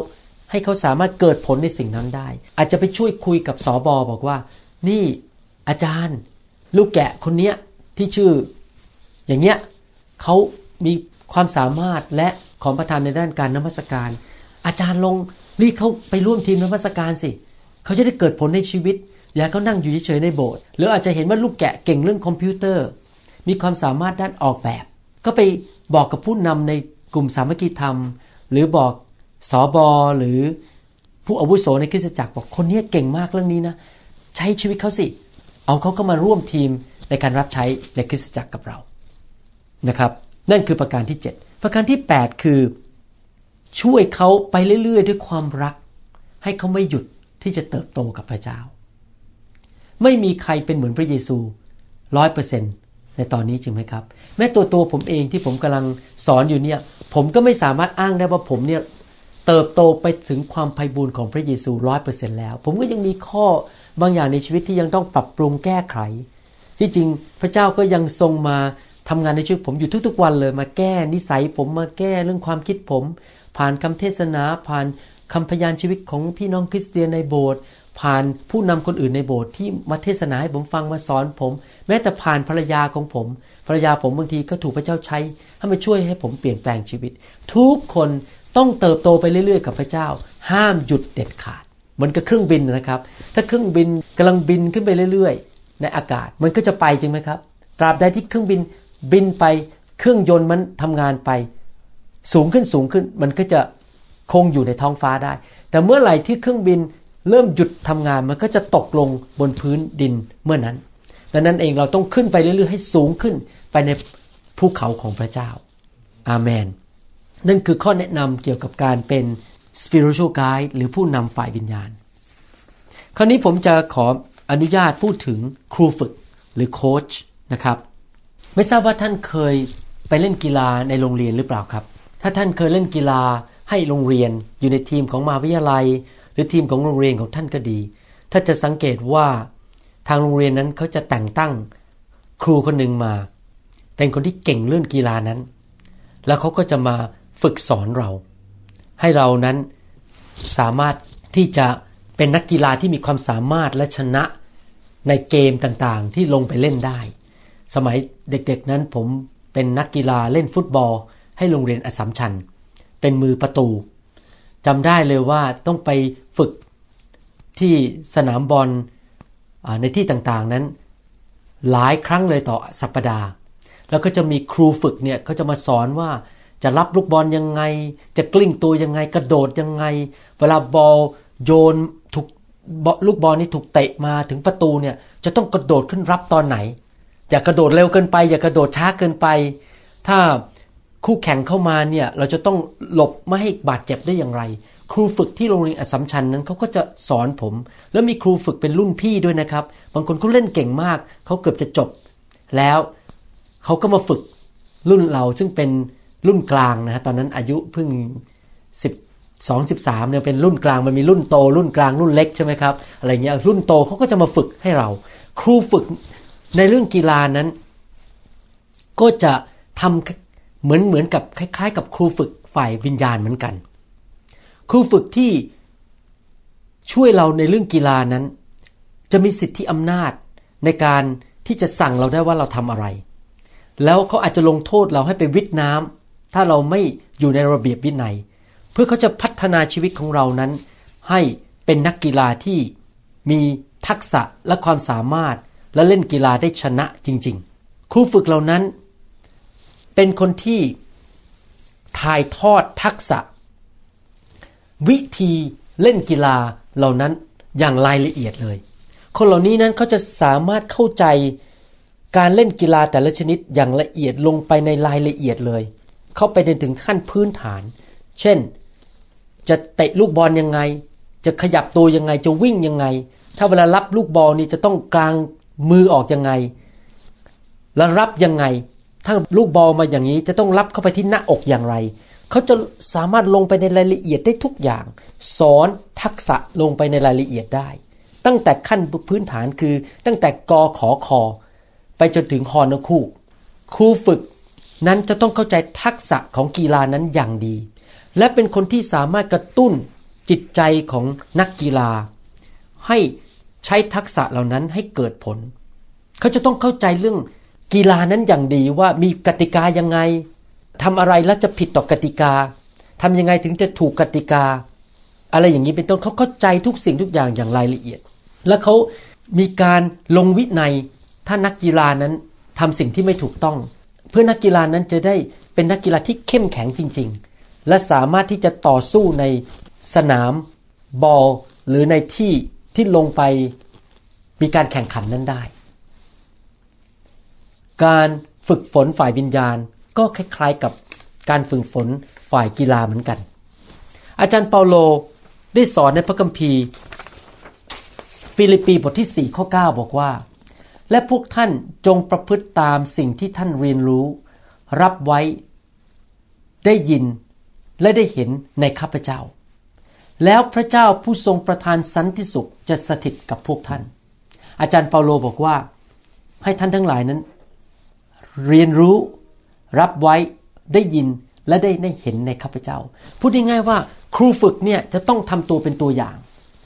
ให้เขาสามารถเกิดผลในสิ่งนั้นได้อาจจะไปช่วยคุยกับสบบอกว่านี่อาจารย์ลูกแกะคนเนี้ยที่ชื่ออย่างเงี้ยเขามีความสามารถและของประทานในด้านการนมัสการอาจารย์ลงเรียกเขาไปร่วมทีมนมัสการสิเขาจะได้เกิดผลในชีวิตอย่าเขานั่งอยู่เฉยๆในโบสถ์หรืออาจจะเห็นว่าลูกแกะเก่งเรื่องคอมพิวเตอร์มีความสามารถด้านออกแบบก็ไปบอกกับผู้นำในกลุ่มสามัคคีธรรมหรือบอกสบหรือผู้อาวุโสในคริสตจักรบอกคนนี้เก่งมากเรื่องนี้นะใช้ชีวิตเขาสิเอาเขาก็มาร่วมทีมในการรับใช้ในคริสตจักรกับเรานะครับนั่นคือประการที่7ประการที่8คือช่วยเขาไปเรื่อยๆด้วยความรักให้เขาไม่หยุดที่จะเติบโตกับพระเจ้าไม่มีใครเป็นเหมือนพระเยซู 100% ในตอนนี้จริงไหมครับแม้ตัวผมเองที่ผมกำลังสอนอยู่เนี่ยผมก็ไม่สามารถอ้างได้ว่าผมเนี่ยเติบโตไปถึงความไพบูลย์ของพระเยซู 100% แล้วผมก็ยังมีข้อบางอย่างในชีวิตที่ยังต้องปรับปรุงแก้ไขที่จริงพระเจ้าก็ยังทรงมาทำงานในชีวิตผมอยู่ทุกๆวันเลยมาแก้นิสัยผมมาแก้เรื่องความคิดผมผ่านคำเทศนาผ่านคำพยานชีวิตของพี่น้องคริสเตียนในโบสถ์ผ่านผู้นำคนอื่นในโบสถ์ที่มาเทศนาให้ผมฟังมาสอนผมแม้แต่ผ่านภรรยาของผมภรรยาผมบางทีก็ถูกพระเจ้าใช้ให้มาช่วยให้ผมเปลี่ยนแปลงชีวิตทุกคนต้องเติบโตไปเรื่อยๆกับพระเจ้าห้ามหยุดเด็ดขาดเหมือนกับเครื่องบินนะครับถ้าเครื่องบินกำลังบินขึ้นไปเรื่อยๆในอากาศมันก็จะไปจริงไหมครับตราบใดที่เครื่องบินบินไปเครื่องยนต์มันทำงานไปสูงขึ้นมันก็จะคงอยู่ในท้องฟ้าได้แต่เมื่อไหร่ที่เครื่องบินเริ่มหยุดทำงานมันก็จะตกลงบนพื้นดินเมื่อนั้นดังนั้นเองเราต้องขึ้นไปเรื่อยๆให้สูงขึ้นไปในภูเขาของพระเจ้าอาเมนนั่นคือข้อแนะนำเกี่ยวกับการเป็น spiritual guide หรือผู้นำฝ่ายวิญญาณคราวนี้ผมจะขออนุญาตพูดถึงครูฝึกหรือโค้ชนะครับไม่ทราบว่าท่านเคยไปเล่นกีฬาในโรงเรียนหรือเปล่าครับถ้าท่านเคยเล่นกีฬาให้โรงเรียนอยู่ในทีมของมหาวิทยาลัยหรือทีมของโรงเรียนของท่านก็ดีถ้าจะสังเกตว่าทางโรงเรียนนั้นเขาจะแต่งตั้งครูคนหนึ่งมาเป็นคนที่เก่งเรื่องกีฬานั้นแล้วเขาก็จะมาฝึกสอนเราให้เรานั้นสามารถที่จะเป็นนักกีฬาที่มีความสามารถและชนะในเกมต่างๆที่ลงไปเล่นได้สมัยเด็กๆนั้นผมเป็นนักกีฬาเล่นฟุตบอลให้โรงเรียนอัสสัมชัญเป็นมือประตูจำได้เลยว่าต้องไปฝึกที่สนามบอลในที่ต่างๆนั้นหลายครั้งเลยต่อสัปดาห์แล้วก็จะมีครูฝึกเนี่ยเขาจะมาสอนว่าจะรับลูกบอลยังไงจะกลิ้งตัวยังไงกระโดดยังไงเวลาบอลโยนถูกลูกบอลนี่ถูกเตะมาถึงประตูเนี่ยจะต้องกระโดดขึ้นรับตอนไหนอย่ากระโดดเร็วเกินไปอย่ากระโดดช้าเกินไปถ้าคู่แข่งเข้ามาเนี่ยเราจะต้องหลบไม่ให้บาดเจ็บได้อย่างไรครูฝึกที่โรงเรียนอัสสัมชัญนั้นเขาก็จะสอนผมแล้วมีครูฝึกเป็นรุ่นพี่ด้วยนะครับบางคนเขาเล่นเก่งมากเขาเกือบจะจบแล้วเขาก็มาฝึกรุ่นเราซึ่งเป็นรุ่นกลางนะฮะตอนนั้นอายุเพิ่ง12-13เนี่ยเป็นรุ่นกลางมันมีรุ่นโตรุ่นกลางรุ่นเล็กใช่ไหมครับอะไรเงี้ยรุ่นโตเขาก็จะมาฝึกให้เราครูฝึกในเรื่องกีฬานั้นก็จะทำเหมือนกับคล้ายๆกับครูฝึกฝ่ายวิญญาณเหมือนกันครูฝึกที่ช่วยเราในเรื่องกีฬานั้นจะมีสิทธิอำนาจในการที่จะสั่งเราได้ว่าเราทำอะไรแล้วเขาอาจจะลงโทษเราให้ไปวิทย์น้ำถ้าเราไม่อยู่ในระเบียบวินัยเพื่อเขาจะพัฒนาชีวิตของเรานั้นให้เป็นนักกีฬาที่มีทักษะและความสามารถและเล่นกีฬาได้ชนะจริงๆครูฝึกเหล่านั้นเป็นคนที่ถ่ายทอดทักษะวิธีเล่นกีฬาเหล่านั้นอย่างรายละเอียดเลยคนเหล่านี้นั้นเขาจะสามารถเข้าใจการเล่นกีฬาแต่ละชนิดอย่างละเอียดลงไปในรายละเอียดเลยเข้าไปถึงขั้นพื้นฐานเช่นจะเตะลูกบอลยังไงจะขยับตัวยังไงจะวิ่งยังไงถ้าเวลารับลูกบอลนี่จะต้องกางมือออกยังไงแล้วรับยังไงถ้าลูกบอลมาอย่างนี้จะต้องรับเข้าไปที่หน้าอกอย่างไรเขาจะสามารถลงไปในรายละเอียดได้ทุกอย่างสอนทักษะลงไปในรายละเอียดได้ตั้งแต่ขั้นพื้นฐานคือตั้งแต่กขอคอไปจนถึงฮอนคูกครูฝึกนั้นจะต้องเข้าใจทักษะของกีฬานั้นอย่างดีและเป็นคนที่สามารถกระตุ้นจิตใจของนักกีฬาให้ใช้ทักษะเหล่านั้นให้เกิดผลเขาจะต้องเข้าใจเรื่องกีฬานั้นอย่างดีว่ามีกติกายังไงทำอะไรแล้วจะผิดต่อกติกาทำยังไงถึงจะถูกกติกาอะไรอย่างนี้เป็นต้นเขาเข้าใจทุกสิ่งทุกอย่างอย่างรายละเอียดและเขามีการลงวินัยถ้านักกีฬานั้นทำสิ่งที่ไม่ถูกต้องเพื่อนักกีฬานั้นจะได้เป็นนักกีฬาที่เข้มแข็งจริงๆและสามารถที่จะต่อสู้ในสนามบอลหรือในที่ลงไปมีการแข่งขันนั้นได้การฝึกฝนฝ่ายวิญญาณก็คล้ายๆกับการฝึกฝนฝ่ายกีฬาเหมือนกันอาจารย์เปาโลได้สอนในพระคัมภีร์ฟิลิปปีบทที่4ข้อ9บอกว่าและพวกท่านจงประพฤติตามสิ่งที่ท่านเรียนรู้รับไว้ได้ยินและได้เห็นในข้าพเจ้าแล้วพระเจ้าผู้ทรงประทานสันติสุขจะสถิตกับพวกท่านอาจารย์เปาโลบอกว่าให้ท่านทั้งหลายนั้นเรียนรู้รับไว้ได้ยินและได้เห็นในข้าพเจ้าพูดง่ายๆว่าครูฝึกเนี่ยจะต้องทำตัวเป็นตัวอย่าง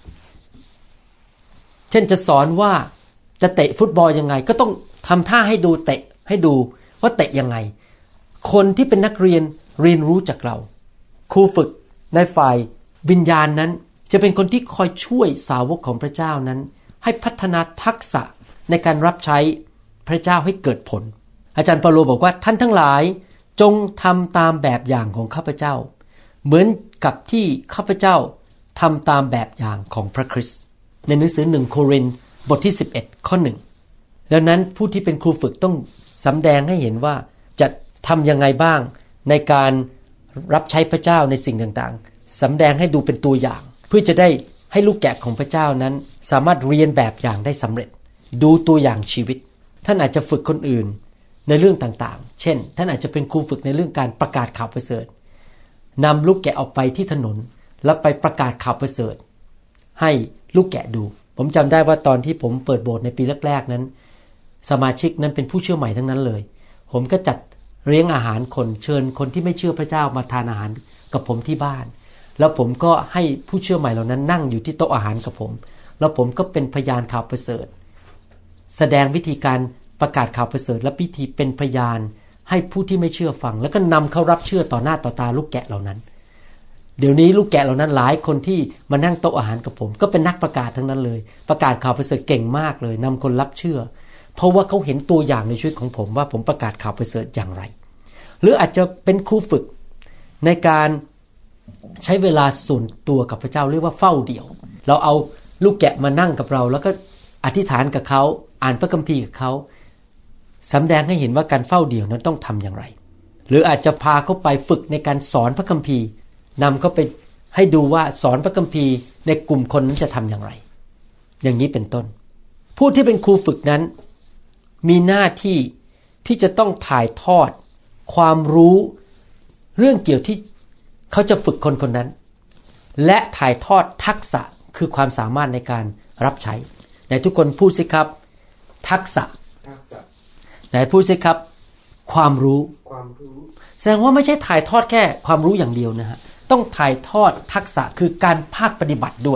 เช่นจะสอนว่าจะเตะฟุตบอลยังไงก็ต้องทำท่าให้ดูเตะให้ดูว่าเตะยังไงคนที่เป็นนักเรียนเรียนรู้จากเราครูฝึกในฝ่ายวิญญาณนั้นจะเป็นคนที่คอยช่วยสาวกของพระเจ้านั้นให้พัฒนาทักษะในการรับใช้พระเจ้าให้เกิดผลอาจารย์เปาโลบอกว่าท่านทั้งหลายจงทำตามแบบอย่างของข้าพเจ้าเหมือนกับที่ข้าพเจ้าทำตามแบบอย่างของพระคริสต์ในหนังสือ1โครินธ์บทที่11ข้อ1ดังนั้นผู้ที่เป็นครูฝึกต้องสำแดงให้เห็นว่าจะทำยังไงบ้างในการรับใช้พระเจ้าในสิ่งต่างๆสำแดงให้ดูเป็นตัวอย่างเพื่อจะได้ให้ลูกแกะของพระเจ้านั้นสามารถเรียนแบบอย่างได้สำเร็จดูตัวอย่างชีวิตท่านอาจจะฝึกคนอื่นในเรื่องต่างๆเช่นท่านอาจจะเป็นครูฝึกในเรื่องการประกาศข่าวประเสริฐนำลูกแกะออกไปที่ถนนแล้วไปประกาศข่าวประเสริฐให้ลูกแกะดูผมจำได้ว่าตอนที่ผมเปิดโบสถ์ในปีแรกๆนั้นสมาชิกนั้นเป็นผู้เชื่อใหม่ทั้งนั้นเลยผมก็จัดเลี้ยงอาหารคนเชิญคนที่ไม่เชื่อพระเจ้ามาทานอาหารกับผมที่บ้านแล้วผมก็ให้ผู้เชื่อใหม่เหล่านั้นนั่งอยู่ที่โต๊ะอาหารกับผมแล้วผมก็เป็นพยานข่าวประเสริฐแสดงวิธีการประกาศข่าวประเสริฐและพิธีเป็นพยานให้ผู้ที่ไม่เชื่อฟังแล้วก็นำเขารับเชื่อต่อหน้าต่อตาลูกแกะเหล่านั้นเดี๋ยวนี้ลูกแกะเหล่านั้นหลายคนที่มานั่งโต๊ะอาหารกับผมก็เป็นนักประกาศทั้งนั้นเลยประกาศข่าวประเสริฐเก่งมากเลยนำคนรับเชื่อเพราะว่าเขาเห็นตัวอย่างในชีวิตของผมว่าผมประกาศข่าวประเสริฐอย่างไรหรืออาจจะเป็นครูฝึกในการใช้เวลาส่วนตัวกับพระเจ้าเรียกว่าเฝ้าเดี่ยวเราเอาลูกแกะมานั่งกับเราแล้วก็อธิษฐานกับเขาอ่านพระคัมภีร์กับเขาสำแดงให้เห็นว่าการเฝ้าเดี่ยวนั้นต้องทำอย่างไรหรืออาจจะพาเขาไปฝึกในการสอนพระคัมภีร์นำเขาไปให้ดูว่าสอนพระคัมภีร์ในกลุ่มคนนั้นจะทำอย่างไรอย่างนี้เป็นต้นผู้ที่เป็นครูฝึกนั้นมีหน้าที่ที่จะต้องถ่ายทอดความรู้เรื่องเกี่ยวที่เขาจะฝึกคนคนนั้นและถ่ายทอดทักษะคือความสามารถในการรับใช้ไหนทุกคนพูดสิครับทักษะไหนพูดสิครับความรู้แสดงว่าไม่ใช่ถ่ายทอดแค่ความรู้อย่างเดียวนะฮะต้องถ่ายทอดทักษะคือการภาคปฏิบัติด้วย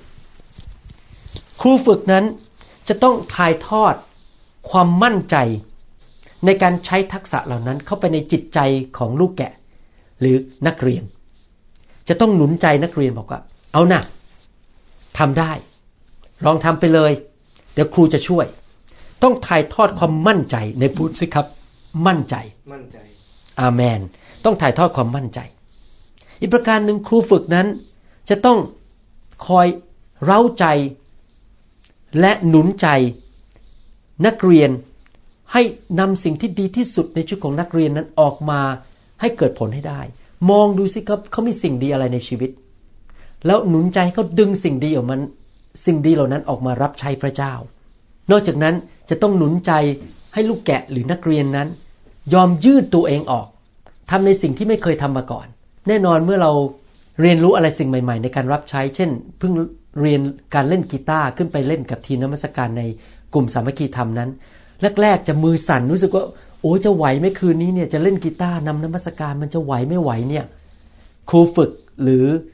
ครูฝึกนั้นจะต้องถ่ายทอดความมั่นใจในการใช้ทักษะเหล่านั้นเข้าไปในจิตใจของลูกแกะหรือนักเรียนจะต้องหนุนใจนักเรียนบอกว่าเอานะทำได้ลองทำไปเลยเดี๋ยวครูจะช่วยต้องถ่ายทอดความมั่นใจในพูดสิครับมั่นใจอาเมนต้องถ่ายทอดความมั่นใจอีกประการหนึ่งครูฝึกนั้นจะต้องคอยเร้าใจและหนุนใจนักเรียนให้นำสิ่งที่ดีที่สุดในชีวิตของนักเรียนนั้นออกมาให้เกิดผลให้ได้มองดูสิครับเขามีสิ่งดีอะไรในชีวิตแล้วหนุนใจให้เขาดึงสิ่งดีออกมาสิ่งดีเหล่านั้นออกมารับใช้พระเจ้านอกจากนั้นจะต้องหนุนใจให้ลูกแกะหรือนักเรียนนั้นยอมยืดตัวเองออกทำในสิ่งที่ไม่เคยทำมาก่อนแน่นอนเมื่อเราเรียนรู้อะไรสิ่งใหม่ๆในการรับใช้เช่นเพิ่งเรียนการเล่นกีตาร์ขึ้นไปเล่นกับทีมนมัสการในกลุ่มสามัคคีธรรมนั้นแรกๆจะมือสั่นรู้สึกว่าโอ้จะไหวไหมคืนนี้เนี่ยจะเล่นกีตาร์นำนมัสการมันจะไหวไม่ไหวเนี่ยครูฝึกหรือ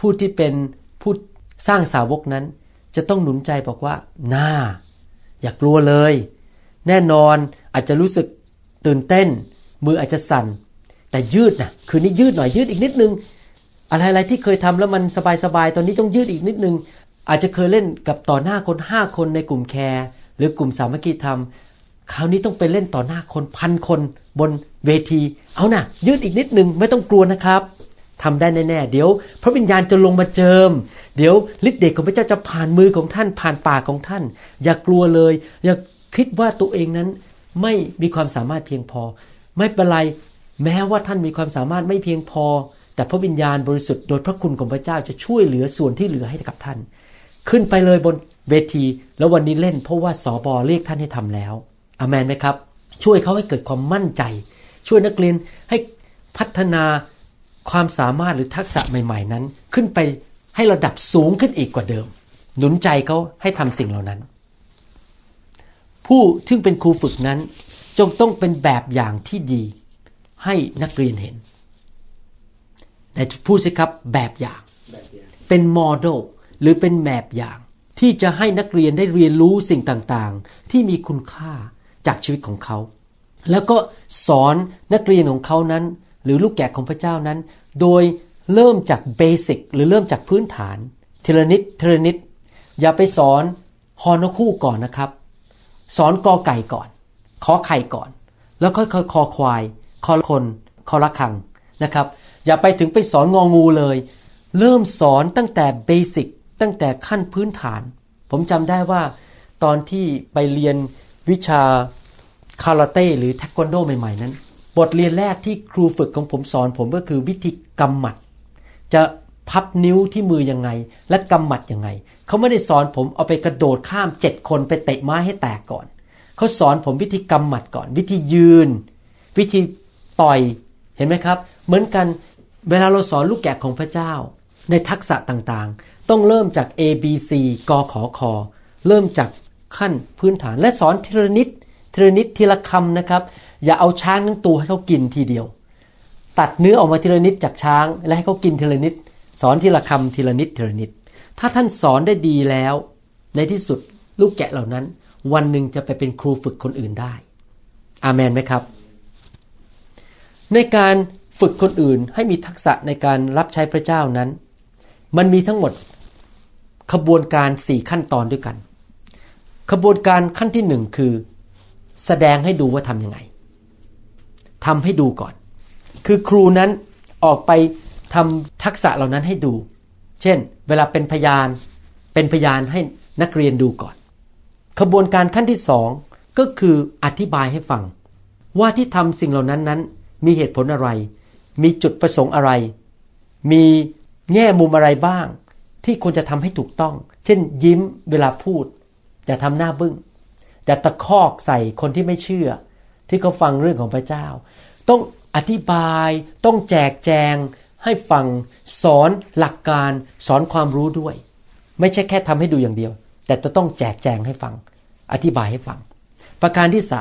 ผู้ที่เป็นผู้สร้างสาวกนั้นจะต้องหนุนใจบอกว่าอย่ากลัวเลยแน่นอนอาจจะรู้สึกตื่นเต้นมืออาจจะสั่นแต่ยืดนะคืนนี้ยืดหน่อยยืดอีกนิดนึงอะไรที่เคยทำแล้วมันสบายๆตอนนี้ต้องยืดอีกนิดนึงอาจจะเคยเล่นกับต่อหน้าคน5 คนในกลุ่มแคร์หรือกลุ่มสามัคคีธรรมคราวนี้ต้องไปเล่นต่อหน้าคน1,000 คนบนเวทีเอานะยืดอีกนิดนึงไม่ต้องกลัวนะครับทำได้แน่ๆเดี๋ยวพระวิญญาณจะลงมาเจิมเดี๋ยวฤทธิ์เดชของพระเจ้าจะผ่านมือของท่านผ่านปากของท่านอย่ากลัวเลยอย่าคิดว่าตัวเองนั้นไม่มีความสามารถเพียงพอไม่เป็นไรแม้ว่าท่านมีความสามารถไม่เพียงพอแต่พระวิญญาณบริสุทธิ์โดยพระคุณของพระเจ้าจะช่วยเหลือส่วนที่เหลือให้กับท่านขึ้นไปเลยบนเวทีแล้ววันนี้เล่นเพราะว่าสบเรียกท่านให้ทำแล้วอาเมนไหมครับช่วยเขาให้เกิดความมั่นใจช่วยนักเรียนให้พัฒนาความสามารถหรือทักษะใหม่ๆนั้นขึ้นไปให้ระดับสูงขึ้นอีกกว่าเดิมหนุนใจเขาให้ทำสิ่งเหล่านั้นผู้ซึ่งเป็นครูฝึกนั้นจงต้องเป็นแบบอย่างที่ดีให้นักเรียนเห็นแต่พูดสิครับแบบอย่างเป็นโมเดลหรือเป็นแบบอย่างที่จะให้นักเรียนได้เรียนรู้สิ่งต่างๆที่มีคุณค่าจากชีวิตของเขาแล้วก็สอนนักเรียนของเขานั้นหรือลูกแกะของพระเจ้านั้นโดยเริ่มจากเบสิกหรือเริ่มจากพื้นฐานทีละนิดทีละนิดอย่าไปสอนฮอนกคู่ก่อนนะครับสอนกอไก่ก่อนขอไข่ก่อนแล้วค่อยๆคอควายคอคนคอระฆังนะครับอย่าไปถึงไปสอนงองูเลยเริ่มสอนตั้งแต่เบสิกตั้งแต่ขั้นพื้นฐานผมจำได้ว่าตอนที่ไปเรียนวิชาคาราเต้หรือเทควันโดใหม่ๆนั้นบทเรียนแรกที่ครูฝึกของผมสอนผมก็คือวิธีกำหมัดจะพับนิ้วที่มือยังไงและกำหมัดยังไงเขาไม่ได้สอนผมเอาไปกระโดดข้าม7 คนไปเตะไม้ให้แตกก่อนเขาสอนผมวิธีกำหมัดก่อนวิธียืนวิธีต่อยเห็นไหมครับเหมือนกันเวลาเราสอนลูกแกะของพระเจ้าในทักษะต่างๆต้องเริ่มจาก A B C กขอคเริ่มจากขั้นพื้นฐานและสอนทีละนิดทีละนิดทีละคำนะครับอย่าเอาช้างทั้งตัวให้เขากินทีเดียวตัดเนื้อออกมาทีละนิดจากช้างและให้เขากินทีละนิดสอนทีละคำทีละนิดทีละนิดถ้าท่านสอนได้ดีแล้วในที่สุดลูกแกะเหล่านั้นวันหนึ่งจะไปเป็นครูฝึกคนอื่นได้อาเมนไหมครับในการฝึกคนอื่นให้มีทักษะในการรับใช้พระเจ้านั้นมันมีทั้งหมดขบวนการ4 ขั้นตอนด้วยกันขบวนการขั้นที่1คือแสดงให้ดูว่าทำยังไงทำให้ดูก่อนคือครูนั้นออกไปทำทักษะเหล่านั้นให้ดูเช่นเวลาเป็นพยานให้นักเรียนดูก่อนขบวนการขั้นที่2ก็คืออธิบายให้ฟังว่าที่ทำสิ่งเหล่านั้นมีเหตุผลอะไรมีจุดประสงค์อะไรมีแง่มุมอะไรบ้างที่ควรจะทำให้ถูกต้องเช่นยิ้มเวลาพูดอย่าทำหน้าบึ้งอย่าตะคอกใส่คนที่ไม่เชื่อที่เขาฟังเรื่องของพระเจ้าต้องอธิบายต้องแจกแจงให้ฟังสอนหลักการสอนความรู้ด้วยไม่ใช่แค่ทำให้ดูอย่างเดียวแต่จะต้องแจกแจงให้ฟังอธิบายให้ฟังประการที่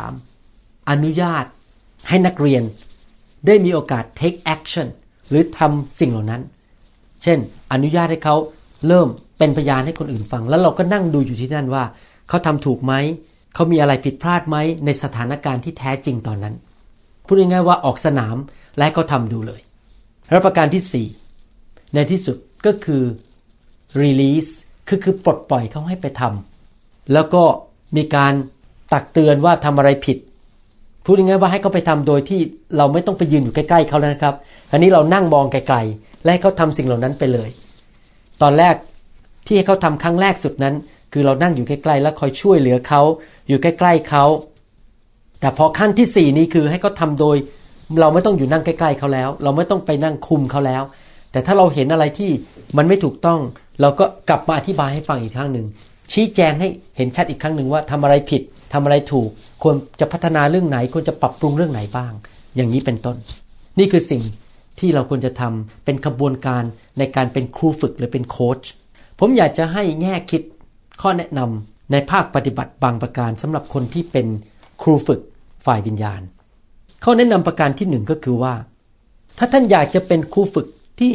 3อนุญาตให้นักเรียนได้มีโอกาส take action หรือทำสิ่งเหล่านั้นเช่นอนุญาตให้เขาเริ่มเป็นพยานให้คนอื่นฟังแล้วเราก็นั่งดูอยู่ที่นั่นว่าเขาทำถูกไหมเขามีอะไรผิดพลาดไหมในสถานการณ์ที่แท้จริงตอนนั้นพูดง่ายๆว่าออกสนามและให้เขาทำดูเลยแล้วประการที่4ในที่สุดก็คือ release คือปลดปล่อยเขาให้ไปทำแล้วก็มีการตักเตือนว่าทำอะไรผิดพูดง่ายๆว่าให้เขาไปทำโดยที่เราไม่ต้องไปยืนอยู่ใกล้ๆเขาแล้วนะครับอันนี้เรานั่งมองไกลๆและให้เขาทำสิ่งเหล่านั้นไปเลยตอนแรกที่ให้เขาทำครั้งแรกสุดนั้นคือเรานั่งอยู่ใกล้ๆแล้วคอยช่วยเหลือเขาอยู่ใกล้ๆเขาแต่พอขั้นที่4นี้คือให้เขาทำโดยเราไม่ต้องอยู่นั่งใกล้ๆเขาแล้วเราไม่ต้องไปนั่งคุมเขาแล้วแต่ถ้าเราเห็นอะไรที่มันไม่ถูกต้องเราก็กลับมาอธิบายให้ฟังอีกครั้งหนึ่งชี้แจงให้เห็นชัดอีกครั้งหนึ่งว่าทำอะไรผิดทำอะไรถูกควรจะพัฒนาเรื่องไหนควรจะปรับปรุงเรื่องไหนบ้างอย่างนี้เป็นต้นนี่คือสิ่งที่เราควรจะทำเป็นขบวนการในการเป็นครูฝึกหรือเป็นโค้ชผมอยากจะให้แง่คิดข้อแนะนำในภาคปฏิบัติบางประการสำหรับคนที่เป็นครูฝึกฝ่ายวิญญาณข้อแนะนำประการที่1ก็คือว่าถ้าท่านอยากจะเป็นครูฝึกที่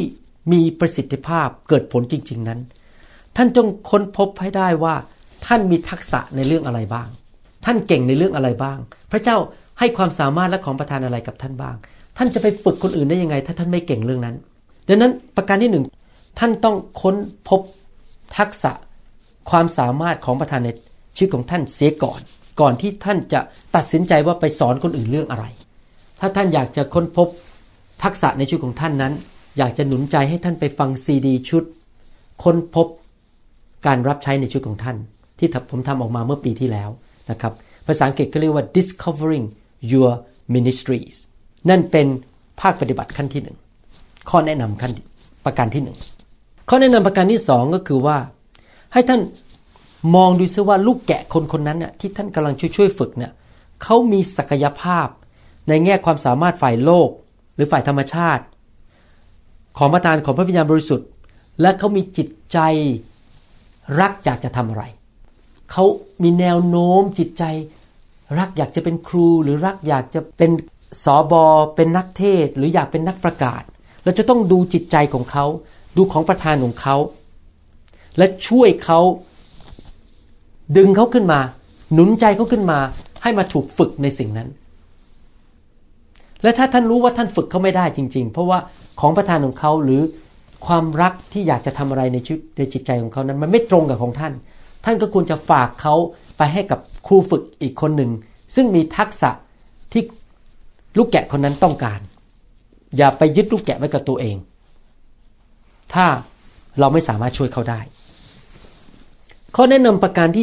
มีประสิทธิภาพเกิดผลจริงๆนั้นท่านจงค้นพบให้ได้ว่าท่านมีทักษะในเรื่องอะไรบ้างท่านเก่งในเรื่องอะไรบ้างพระเจ้าให้ความสามารถและของประทานอะไรกับท่านบ้างท่านจะไปฝึกคนอื่นได้ยังไงถ้าท่านไม่เก่งเรื่องนั้นดังนั้นประการที่1ท่านต้องค้นพบทักษะความสามารถของประทานในชีวิตของท่านเสียก่อนที่ท่านจะตัดสินใจว่าไปสอนคนอื่นเรื่องอะไรถ้าท่านอยากจะค้นพบทักษะในชีวิตของท่านนั้นอยากจะหนุนใจให้ท่านไปฟังซีดีชุดค้นพบการรับใช้ในชีวิตของท่านที่ผมทำออกมาเมื่อปีที่แล้วนะครับภาษาอังกฤษก็เรียกว่า discovering your ministries นั่นเป็นภาคปฏิบัติขั้นที่1ข้อแนะนำขั้นประการที่1ข้อแนะนำประการที่2ก็คือว่าให้ท่านมองดูซิว่าลูกแกะคนนั้นน่ะที่ท่านกำลังช่วยฝึกเนี่ยเขามีศักยภาพในแง่ความสามารถฝ่ายโลกหรือฝ่ายธรรมชาติของประทานของพระวิญญาณบริสุทธิ์และเขามีจิตใจรักอยากจะทำอะไรเขามีแนวโน้มจิตใจรักอยากจะเป็นครูหรือรักอยากจะเป็นสบเป็นนักเทศหรืออยากเป็นนักประกาศเราจะต้องดูจิตใจของเขาดูของประทานของเขาและช่วยเขาดึงเขาขึ้นมาหนุนใจเขาขึ้นมาให้มาถูกฝึกในสิ่งนั้นและถ้าท่านรู้ว่าท่านฝึกเขาไม่ได้จริงๆเพราะว่าของประทานของเขาหรือความรักที่อยากจะทำอะไรในชีวิตในจิตใจของเขานั้นมันไม่ตรงกับของท่านท่านก็ควรจะฝากเขาไปให้กับครูฝึกอีกคนหนึ่งซึ่งมีทักษะที่ลูกแกะคนนั้นต้องการอย่าไปยึดลูกแกะไว้กับตัวเองถ้าเราไม่สามารถช่วยเขาได้ข้อแนะนำประการที่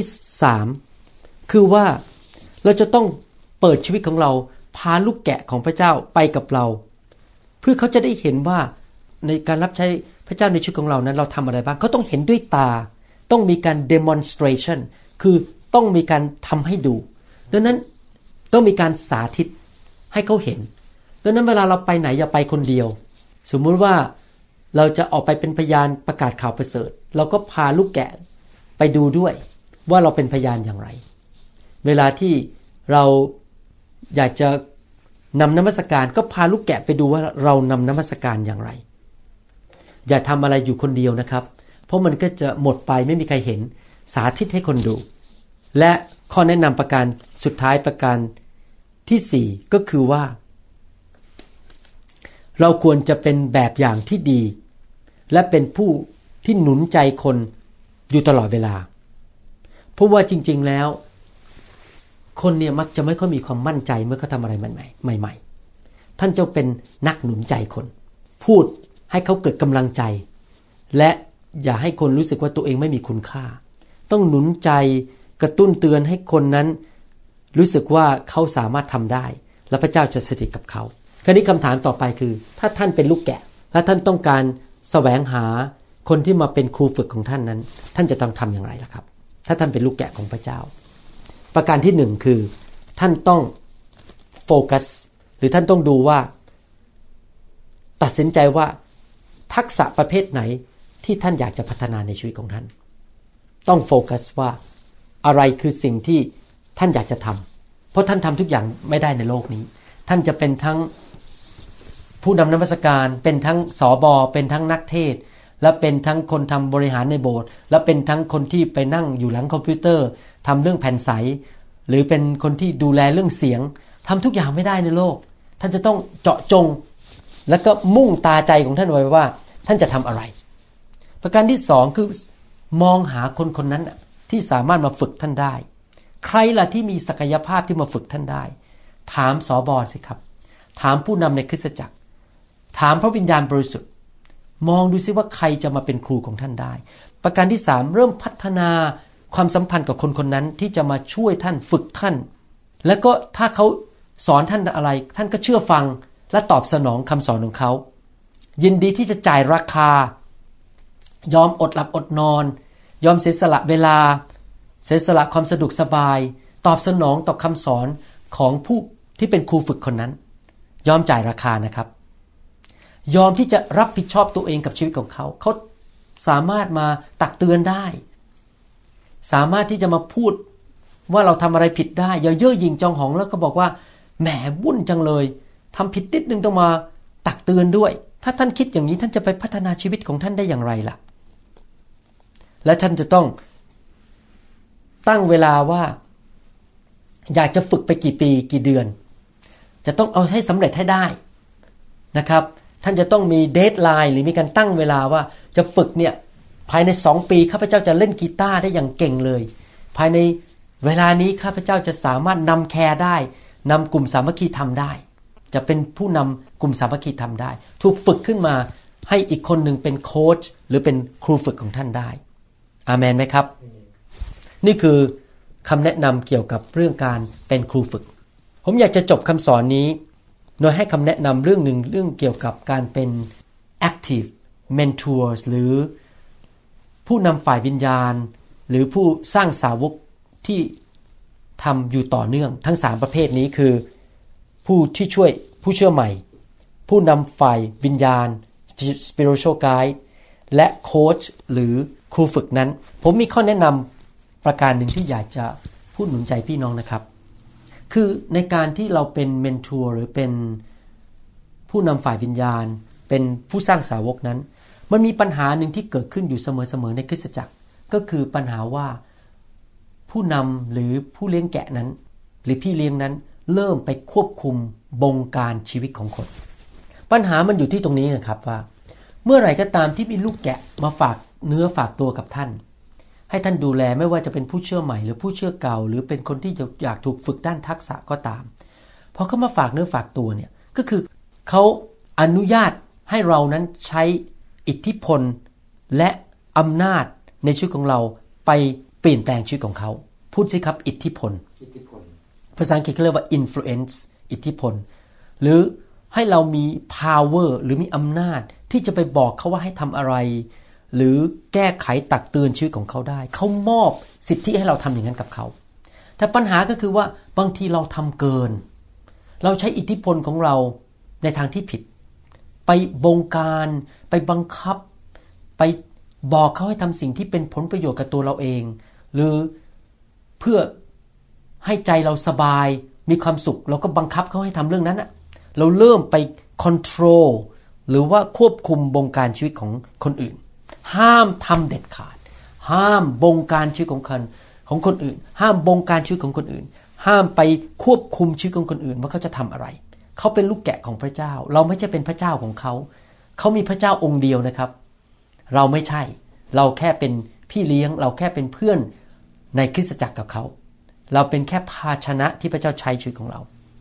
3คือว่าเราจะต้องเปิดชีวิตของเราพาลูกแกะของพระเจ้าไปกับเราเพื่อเขาจะได้เห็นว่าในการรับใช้พระเจ้าในชีวิตของเรานั้นเราทำอะไรบ้างเขาต้องเห็นด้วยตาต้องมีการ demonstration คือต้องมีการทำให้ดูดังนั้นต้องมีการสาธิตให้เขาเห็นดังนั้นเวลาเราไปไหนอย่าไปคนเดียวสมมุติว่าเราจะออกไปเป็นพยานประกาศข่าวประเสริฐเราก็พาลูกแกะไปดูด้วยว่าเราเป็นพยานอย่างไรเวลาที่เราอยากจะนำนมัสการก็พาลูกแกะไปดูว่าเรานำนมัสการอย่างไรอย่าทำอะไรอยู่คนเดียวนะครับเพราะมันก็จะหมดไปไม่มีใครเห็นสาธิตให้คนดูและข้อแนะนำประการสุดท้ายประการที่4ก็คือว่าเราควรจะเป็นแบบอย่างที่ดีและเป็นผู้ที่หนุนใจคนอยู่ตลอดเวลาเพราะว่าจริงๆแล้วคนเนี่ยมักจะไม่ค่อยมีความมั่นใจเมื่อเขาทำอะไรใหม่ๆท่านจะเป็นนักหนุนใจคนพูดให้เขาเกิดกำลังใจและอย่าให้คนรู้สึกว่าตัวเองไม่มีคุณค่าต้องหนุนใจกระตุ้นเตือนให้คนนั้นรู้สึกว่าเขาสามารถทำได้และพระเจ้าจะสถิตกับเขาคราวนี้คำถามต่อไปคือถ้าท่านเป็นลูกแกะและท่านต้องการแสวงหาคนที่มาเป็นครูฝึกของท่านนั้นท่านจะต้องทำอย่างไรล่ะครับถ้าท่านเป็นลูกแกะของพระเจ้าประการที่1คือท่านต้องโฟกัสหรือท่านต้องดูว่าตัดสินใจว่าทักษะประเภทไหนที่ท่านอยากจะพัฒนาในชีวิตของท่านต้องโฟกัสว่าอะไรคือสิ่งที่ท่านอยากจะทำเพราะท่านทำทุกอย่างไม่ได้ในโลกนี้ท่านจะเป็นทั้งผู้นำนมัสการเป็นทั้งสบเป็นทั้งนักเทศและเป็นทั้งคนทำบริหารในโบสถ์และเป็นทั้งคนที่ไปนั่งอยู่หลังคอมพิวเตอร์ทำเรื่องแผ่นใสหรือเป็นคนที่ดูแลเรื่องเสียงทำทุกอย่างไม่ได้ในโลกท่านจะต้องเจาะจงแล้วก็มุ่งตาใจของท่านไว้ว่าท่านจะทำอะไรประการที่2คือมองหาคนคนนั้นที่สามารถมาฝึกท่านได้ใครล่ะที่มีศักยภาพที่มาฝึกท่านได้ถามสบสิครับถามผู้นำในคริสตจักรถามพระวิญญาณบริสุทธิ์มองดูซิว่าใครจะมาเป็นครูของท่านได้ประการที่3เริ่มพัฒนาความสัมพันธ์กับคนคนนั้นที่จะมาช่วยท่านฝึกท่านแล้วก็ถ้าเขาสอนท่านอะไรท่านก็เชื่อฟังและตอบสนองคำสอนของเขายินดีที่จะจ่ายราคายอมอดหลับอดนอนยอมเสียสละเวลาเสียสละความสะดวกสบายตอบสนองต่อคำสอนของผู้ที่เป็นครูฝึกคนนั้นยอมจ่ายราคานะครับยอมที่จะรับผิดชอบตัวเองกับชีวิตของเขาเขาสามารถมาตักเตือนได้สามารถที่จะมาพูดว่าเราทำอะไรผิดได้อย่าเย่อหยิ่งจองหองแล้วก็บอกว่าแหมวุ่นจังเลยทำผิดนิดนึงต้องมาตักเตือนด้วยถ้าท่านคิดอย่างนี้ท่านจะไปพัฒนาชีวิตของท่านได้อย่างไรล่ะและท่านจะต้องตั้งเวลาว่าอยากจะฝึกไปกี่ปีกี่เดือนจะต้องเอาให้สำเร็จให้ได้นะครับท่านจะต้องมีเดดไลน์หรือมีการตั้งเวลาว่าจะฝึกเนี่ยภายใน2 ปีข้าพเจ้าจะเล่นกีตาร์ได้อย่างเก่งเลยภายในเวลานี้ข้าพเจ้าจะสามารถนำแคร์ได้นำกลุ่มสามัคคีธรรมได้จะเป็นผู้นำกลุ่มสามัคคีธรรมได้ถูกฝึกขึ้นมาให้อีกคนหนึ่งเป็นโค้ชหรือเป็นครูฝึกของท่านได้อาเมนไหมครับนี่คือคำแนะนำเกี่ยวกับเรื่องการเป็นครูฝึกผมอยากจะจบคำสอนนี้โดยให้คำแนะนำเรื่องหนึ่งเรื่องเกี่ยวกับการเป็น active mentors หรือผู้นำฝ่ายวิญญาณหรือผู้สร้างสาวกที่ทำอยู่ต่อเนื่องทั้ง3ประเภทนี้คือผู้ที่ช่วยผู้เชื่อใหม่ผู้นำฝ่ายวิญญาณ spiritual guide และโค้ชหรือครูฝึกนั้นผมมีข้อแนะนำประการหนึ่งที่อยากจะพูดหนุนใจพี่น้องนะครับคือในการที่เราเป็นเมนทอร์หรือเป็นผู้นำฝ่ายวิญญาณเป็นผู้สร้างสาวกนั้นมันมีปัญหาหนึ่งที่เกิดขึ้นอยู่เสมอๆในคริสตจักรก็คือปัญหาว่าผู้นำหรือผู้เลี้ยงแกะนั้นหรือพี่เลี้ยงนั้นเริ่มไปควบคุมบงการชีวิตของคนปัญหามันอยู่ที่ตรงนี้นะครับว่าเมื่อไหร่ก็ตามที่มีลูกแกะมาฝากเนื้อฝากตัวกับท่านให้ท่านดูแลไม่ว่าจะเป็นผู้เชื่อใหม่หรือผู้เชื่อเก่าหรือเป็นคนที่อยากถูกฝึกด้านทักษะก็ตามพอเขามาฝากเนื้อฝากตัวเนี่ยก็คือเขาอนุญาตให้เรานั้นใช้อิทธิพลและอำนาจในชีวิตของเราไปเปลี่ยนแปลงชีวิตของเขาพูดสิครับอิทธิพลภาษาอังกฤษเขาเรียกว่า influence อิทธิพลหรือให้เรามี power หรือมีอำนาจที่จะไปบอกเขาว่าให้ทำอะไรหรือแก้ไขตักเตือนชีวิตของเขาได้เขามอบสิทธิให้เราทำอย่างนั้นกับเขาแต่ปัญหาก็คือว่าบางทีเราทำเกินเราใช้อิทธิพลของเราในทางที่ผิดไปบงการไปบังคับไปบอกเขาให้ทำสิ่งที่เป็นผลประโยชน์กับตัวเราเองหรือเพื่อให้ใจเราสบายมีความสุขเราก็บังคับเขาให้ทำเรื่องนั้นอะเราเริ่มไปคอนโทรลหรือว่าควบคุมบงการชีวิตของคนอื่นห้ามทำเด็ดขาดห้ามบงการชีวิตของคนอื่นห้ามบงการชีวิตของคนอื่นห้ามไปควบคุมชีวิตของคนอื่นว่าเขาจะทำอะไรเขาเป็นลูกแกะของพระเจ้าเราไม่ใช่เป็นพระเจ้าของเขาเขามีพระเจ้าองค์เดียวนะครับเราไม่ใช่เราแค่เป็นพี่เลี้ยงเราแค่เป็นเพื่อนในคริสตจักรกับเขาเราเป็นแค่ภาชนะที่พระเจ้าใช้ชีวิตของเรา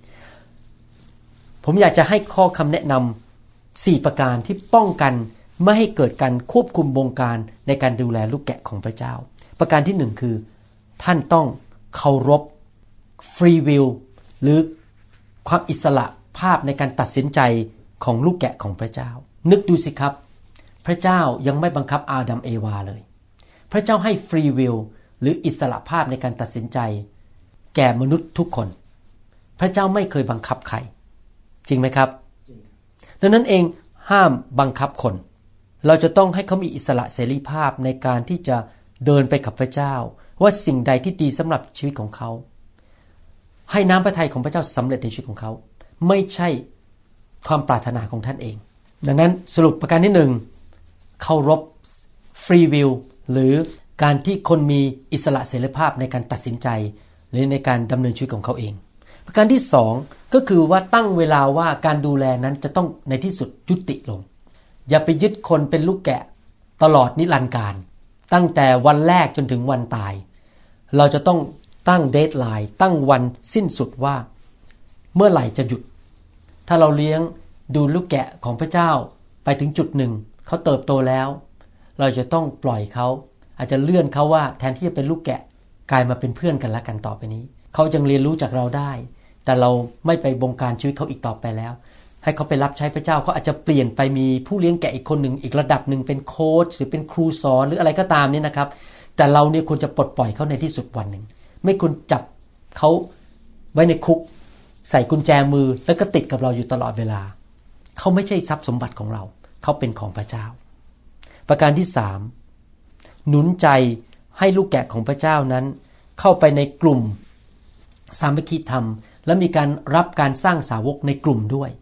ผมอยากจะให้ข้อคำแนะนำ4ประการที่ป้องกันไม่ให้เกิดการควบคุมบงการในการดูแลลูกแกะของพระเจ้าประการที่1คือท่านต้องเคารพฟรีวิลหรือความอิสระภาพในการตัดสินใจของลูกแกะของพระเจ้านึกดูสิครับพระเจ้ายังไม่บังคับอาดัมเอวาเลยพระเจ้าให้ฟรีวิลหรืออิสระภาพในการตัดสินใจแก่มนุษย์ทุกคนพระเจ้าไม่เคยบังคับใครจริงไหมครับดังนั้นเองห้ามบังคับคนเราจะต้องให้เขามีอิสระเสรีภาพในการที่จะเดินไปกับพระเจ้าว่าสิ่งใดที่ดีสำหรับชีวิตของเขาให้น้ำพระทัยของพระเจ้าสำเร็จในชีวิตของเขาไม่ใช่ความปรารถนาของท่านเองดังนั้นสรุปประการที่1เคารพฟรีวิลหรือการที่คนมีอิสระเสรีภาพในการตัดสินใจหรือในการดำเนินชีวิตของเขาเองประการที่2ก็คือว่าตั้งเวลาว่าการดูแลนั้นจะต้องในที่สุดยุติลงอย่าไปยึดคนเป็นลูกแกะตลอดนิรันดร์กาลตั้งแต่วันแรกจนถึงวันตายเราจะต้องตั้งเดดไลน์ตั้งวันสิ้นสุดว่าเมื่อไหร่จะหยุดถ้าเราเลี้ยงดูลูกแกะของพระเจ้าไปถึงจุดหนึ่งเขาเติบโตแล้วเราจะต้องปล่อยเขาอาจจะเลื่อนเขาว่าแทนที่จะเป็นลูกแกะกลายมาเป็นเพื่อนกันละกันต่อไปนี้เขายังเรียนรู้จากเราได้แต่เราไม่ไปบงการชีวิตเขาอีกต่อไปแล้วให้เขาไปรับใช้พระเจ้าเขาอาจจะเปลี่ยนไปมีผู้เลี้ยงแกะอีกคนหนึ่งอีกระดับหนึ่งเป็นโค้ชหรือเป็นครูสอนหรืออะไรก็ตามนี่นะครับแต่เราเนี่ยควรจะปลดปล่อยเขาในที่สุดวันหนึ่งไม่ควรจับเขาไว้ในคุกใส่กุญแจมือแล้วก็ติดกับเราอยู่ตลอดเวลาเขาไม่ใช่ทรัพย์สมบัติของเราเขาเป็นของพระเจ้าประการที่3หนุนใจให้ลูกแกะของพระเจ้านั้นเข้าไปในกลุ่มสามัคคีธรรมและมีการรับการสร้างสาวกในกลุ่มด้วย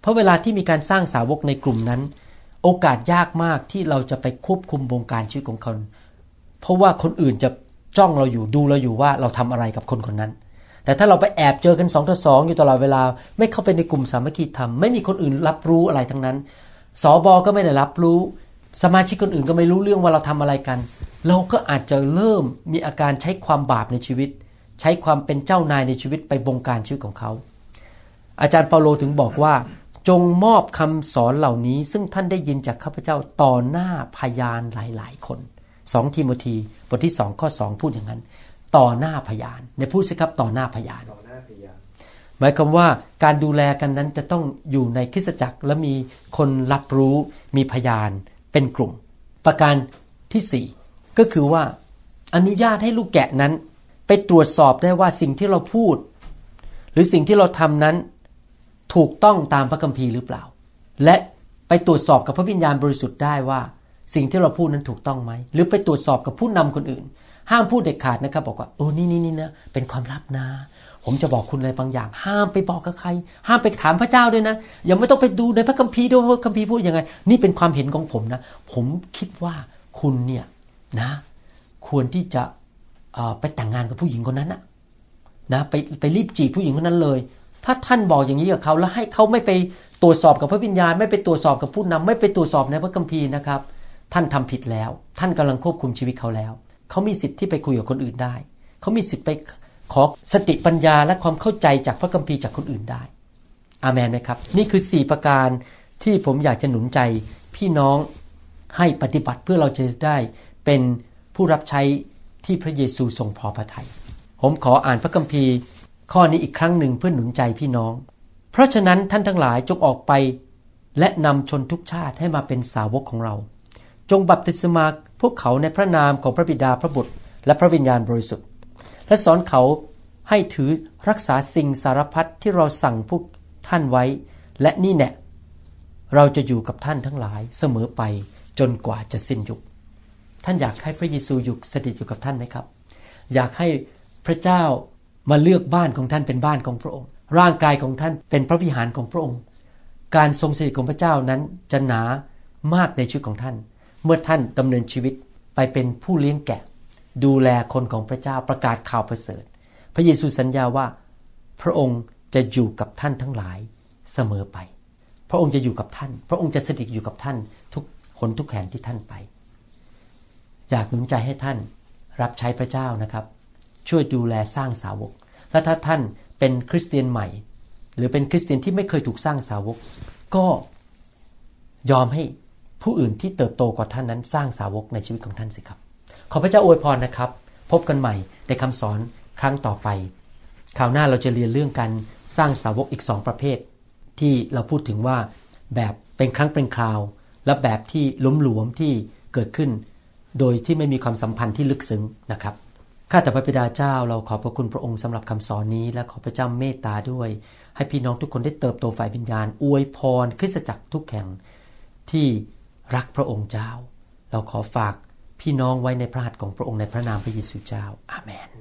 เพราะเวลาที่มีการสร้างสาวกในกลุ่มนั้นโอกาสยากมากที่เราจะไปควบคุมวงการชีวิตของคนเพราะว่าคนอื่นจะจ้องเราอยู่ดูเราอยู่ว่าเราทำอะไรกับคนคนนั้นแต่ถ้าเราไปแอบเจอกัน2 ต่อ 2อยู่ตลอดเวลาไม่เข้าไปในกลุ่มสามัคคีธรรมไม่มีคนอื่นรับรู้อะไรทั้งนั้นสบก็ไม่ได้รับรู้สมาชิกคนอื่นก็ไม่รู้เรื่องว่าเราทำอะไรกันเราก็อาจจะเริ่มมีอาการใช้ความบาปในชีวิตใช้ความเป็นเจ้านายในชีวิตไปบงการชีวิตของเขาอาจารย์เปาโลถึงบอกว่าจงมอบคำสอนเหล่านี้ซึ่งท่านได้ยินจากข้าพเจ้าต่อหน้าพยานหลายๆคน2 ทิโมธีบทที่2ข้อ2พูดอย่างนั้นต่อหน้าพยานในพูดสิครับต่อหน้าพยานหมายความว่าการดูแลกันนั้นจะต้องอยู่ในคริสตจักรและมีคนรับรู้มีพยานเป็นกลุ่มประการที่4ก็คือว่าอนุญาตให้ลูกแกะนั้นไปตรวจสอบได้ว่าสิ่งที่เราพูดหรือสิ่งที่เราทำนั้นถูกต้องตามพระคัมภีร์หรือเปล่าและไปตรวจสอบกับพระวิญญาณบริสุทธิ์ได้ว่าสิ่งที่เราพูดนั้นถูกต้องไหมหรือไปตรวจสอบกับผู้นำคนอื่นห้ามพูดเด็ดขาดนะครับบอกว่าโอ้นี่นะเป็นความลับนะผมจะบอกคุณอะไรบางอย่างห้ามไปบอกกับใครห้ามไปถามพระเจ้าด้วยนะอย่าไม่ต้องไปดูในพระคัมภีร์ด้วยว่าพระคัมภีร์พูดยังไงนี่เป็นความเห็นของผมนะผมคิดว่าคุณเนี่ยนะควรที่จะไปแต่งงานกับผู้หญิงคนนั้นนะไปรีบจีบผู้หญิงคนนั้นเลยถ้าท่านบอกอย่างนี้กับเขาแล้วให้เขาไม่ไปตรวจสอบกับพระวิญญาณไม่ไปตรวจสอบกับผู้นำไม่ไปตรวจสอบในพระคัมภีร์นะครับท่านทำผิดแล้วท่านกำลังควบคุมชีวิตเขาแล้วเขามีสิทธิ์ที่ไปคุยกับคนอื่นได้เขามีสิทธิ์ไปขอสติปัญญาและความเข้าใจจากพระคัมภีร์จากคนอื่นได้อาเมนไหมครับนี่คือ4ประการที่ผมอยากจะหนุนใจพี่น้องให้ปฏิบัติเพื่อเราจะได้เป็นผู้รับใช้ที่พระเยซูทรงพอพระทัยผมขออ่านพระคัมภีร์ข้อนี้อีกครั้งหนึ่งเพื่อหนุนใจพี่น้องเพราะฉะนั้นท่านทั้งหลายจงออกไปและนำชนทุกชาติให้มาเป็นสาวกของเราจงบัพติศมาพวกเขาในพระนามของพระบิดาพระบุตรและพระวิญญาณบริสุทธิ์และสอนเขาให้ถือรักษาสิ่งสารพัดที่เราสั่งพวกท่านไว้และนี่แน่เราจะอยู่กับท่านทั้งหลายเสมอไปจนกว่าจะสิ้นยุคท่านอยากให้พระเยซูอยู่สถิตอยู่กับท่านไหมครับอยากให้พระเจ้ามาเลือกบ้านของท่านเป็นบ้านของพระองค์ร่างกายของท่านเป็นพระวิหารของพระองค์การทรงสถิตของพระเจ้านั้นจะหนามากในชีวิตของท่านเมื่อท่านดำเนินชีวิตไปเป็นผู้เลี้ยงแกะดูแลคนของพระเจ้าประกาศข่าวประเสริฐพระเยซูสัญญาว่าพระองค์จะอยู่กับท่านทั้งหลายเสมอไปพระองค์จะอยู่กับท่านพระองค์จะสถิตอยู่กับท่านทุกคนทุกแห่งที่ท่านไปอยากหนุนใจให้ท่านรับใช้พระเจ้านะครับช่วยดูแลสร้างสาวกและถ้าท่านเป็นคริสเตียนใหม่หรือเป็นคริสเตียนที่ไม่เคยถูกสร้างสาวกก็ยอมให้ผู้อื่นที่เติบโตกว่าท่านนั้นสร้างสาวกในชีวิตของท่านสิครับขอพระเจ้าอวยพรนะครับพบกันใหม่ในคำสอนครั้งต่อไปคราวหน้าเราจะเรียนเรื่องการสร้างสาวกอีก2ประเภทที่เราพูดถึงว่าแบบเป็นครั้งเป็นคราวและแบบที่หลวมๆที่เกิดขึ้นโดยที่ไม่มีความสัมพันธ์ที่ลึกซึ้งนะครับข้าแต่พระบิดาเจ้าเราขอบพระคุณพระองค์สำหรับคำสอนนี้และขอพระเจ้าเมตตาด้วยให้พี่น้องทุกคนได้เติบโตฝ่ายวิญญาณอวยพรคริสตจักรทุกแห่งที่รักพระองค์เจ้าเราขอฝากพี่น้องไว้ในพระหัตถ์ของพระองค์ในพระนามพระเยซูเจ้าอาเมน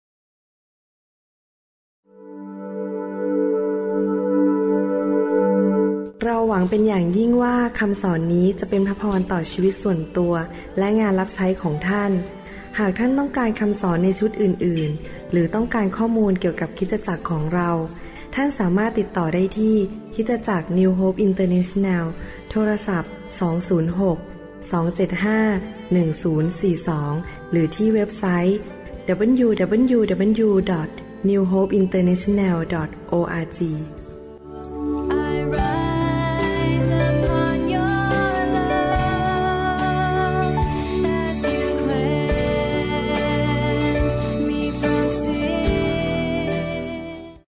เราหวังเป็นอย่างยิ่งว่าคำสอนนี้จะเป็นพระพรต่อชีวิตส่วนตัวและงานรับใช้ของท่านหากท่านต้องการคำสอนในชุดอื่นๆหรือต้องการข้อมูลเกี่ยวกับคริสตจักรของเราท่านสามารถติดต่อได้ที่คริสตจักร New Hope International โทรศัพท์206-275-1042หรือที่เว็บไซต์ www.newhopeinternational.org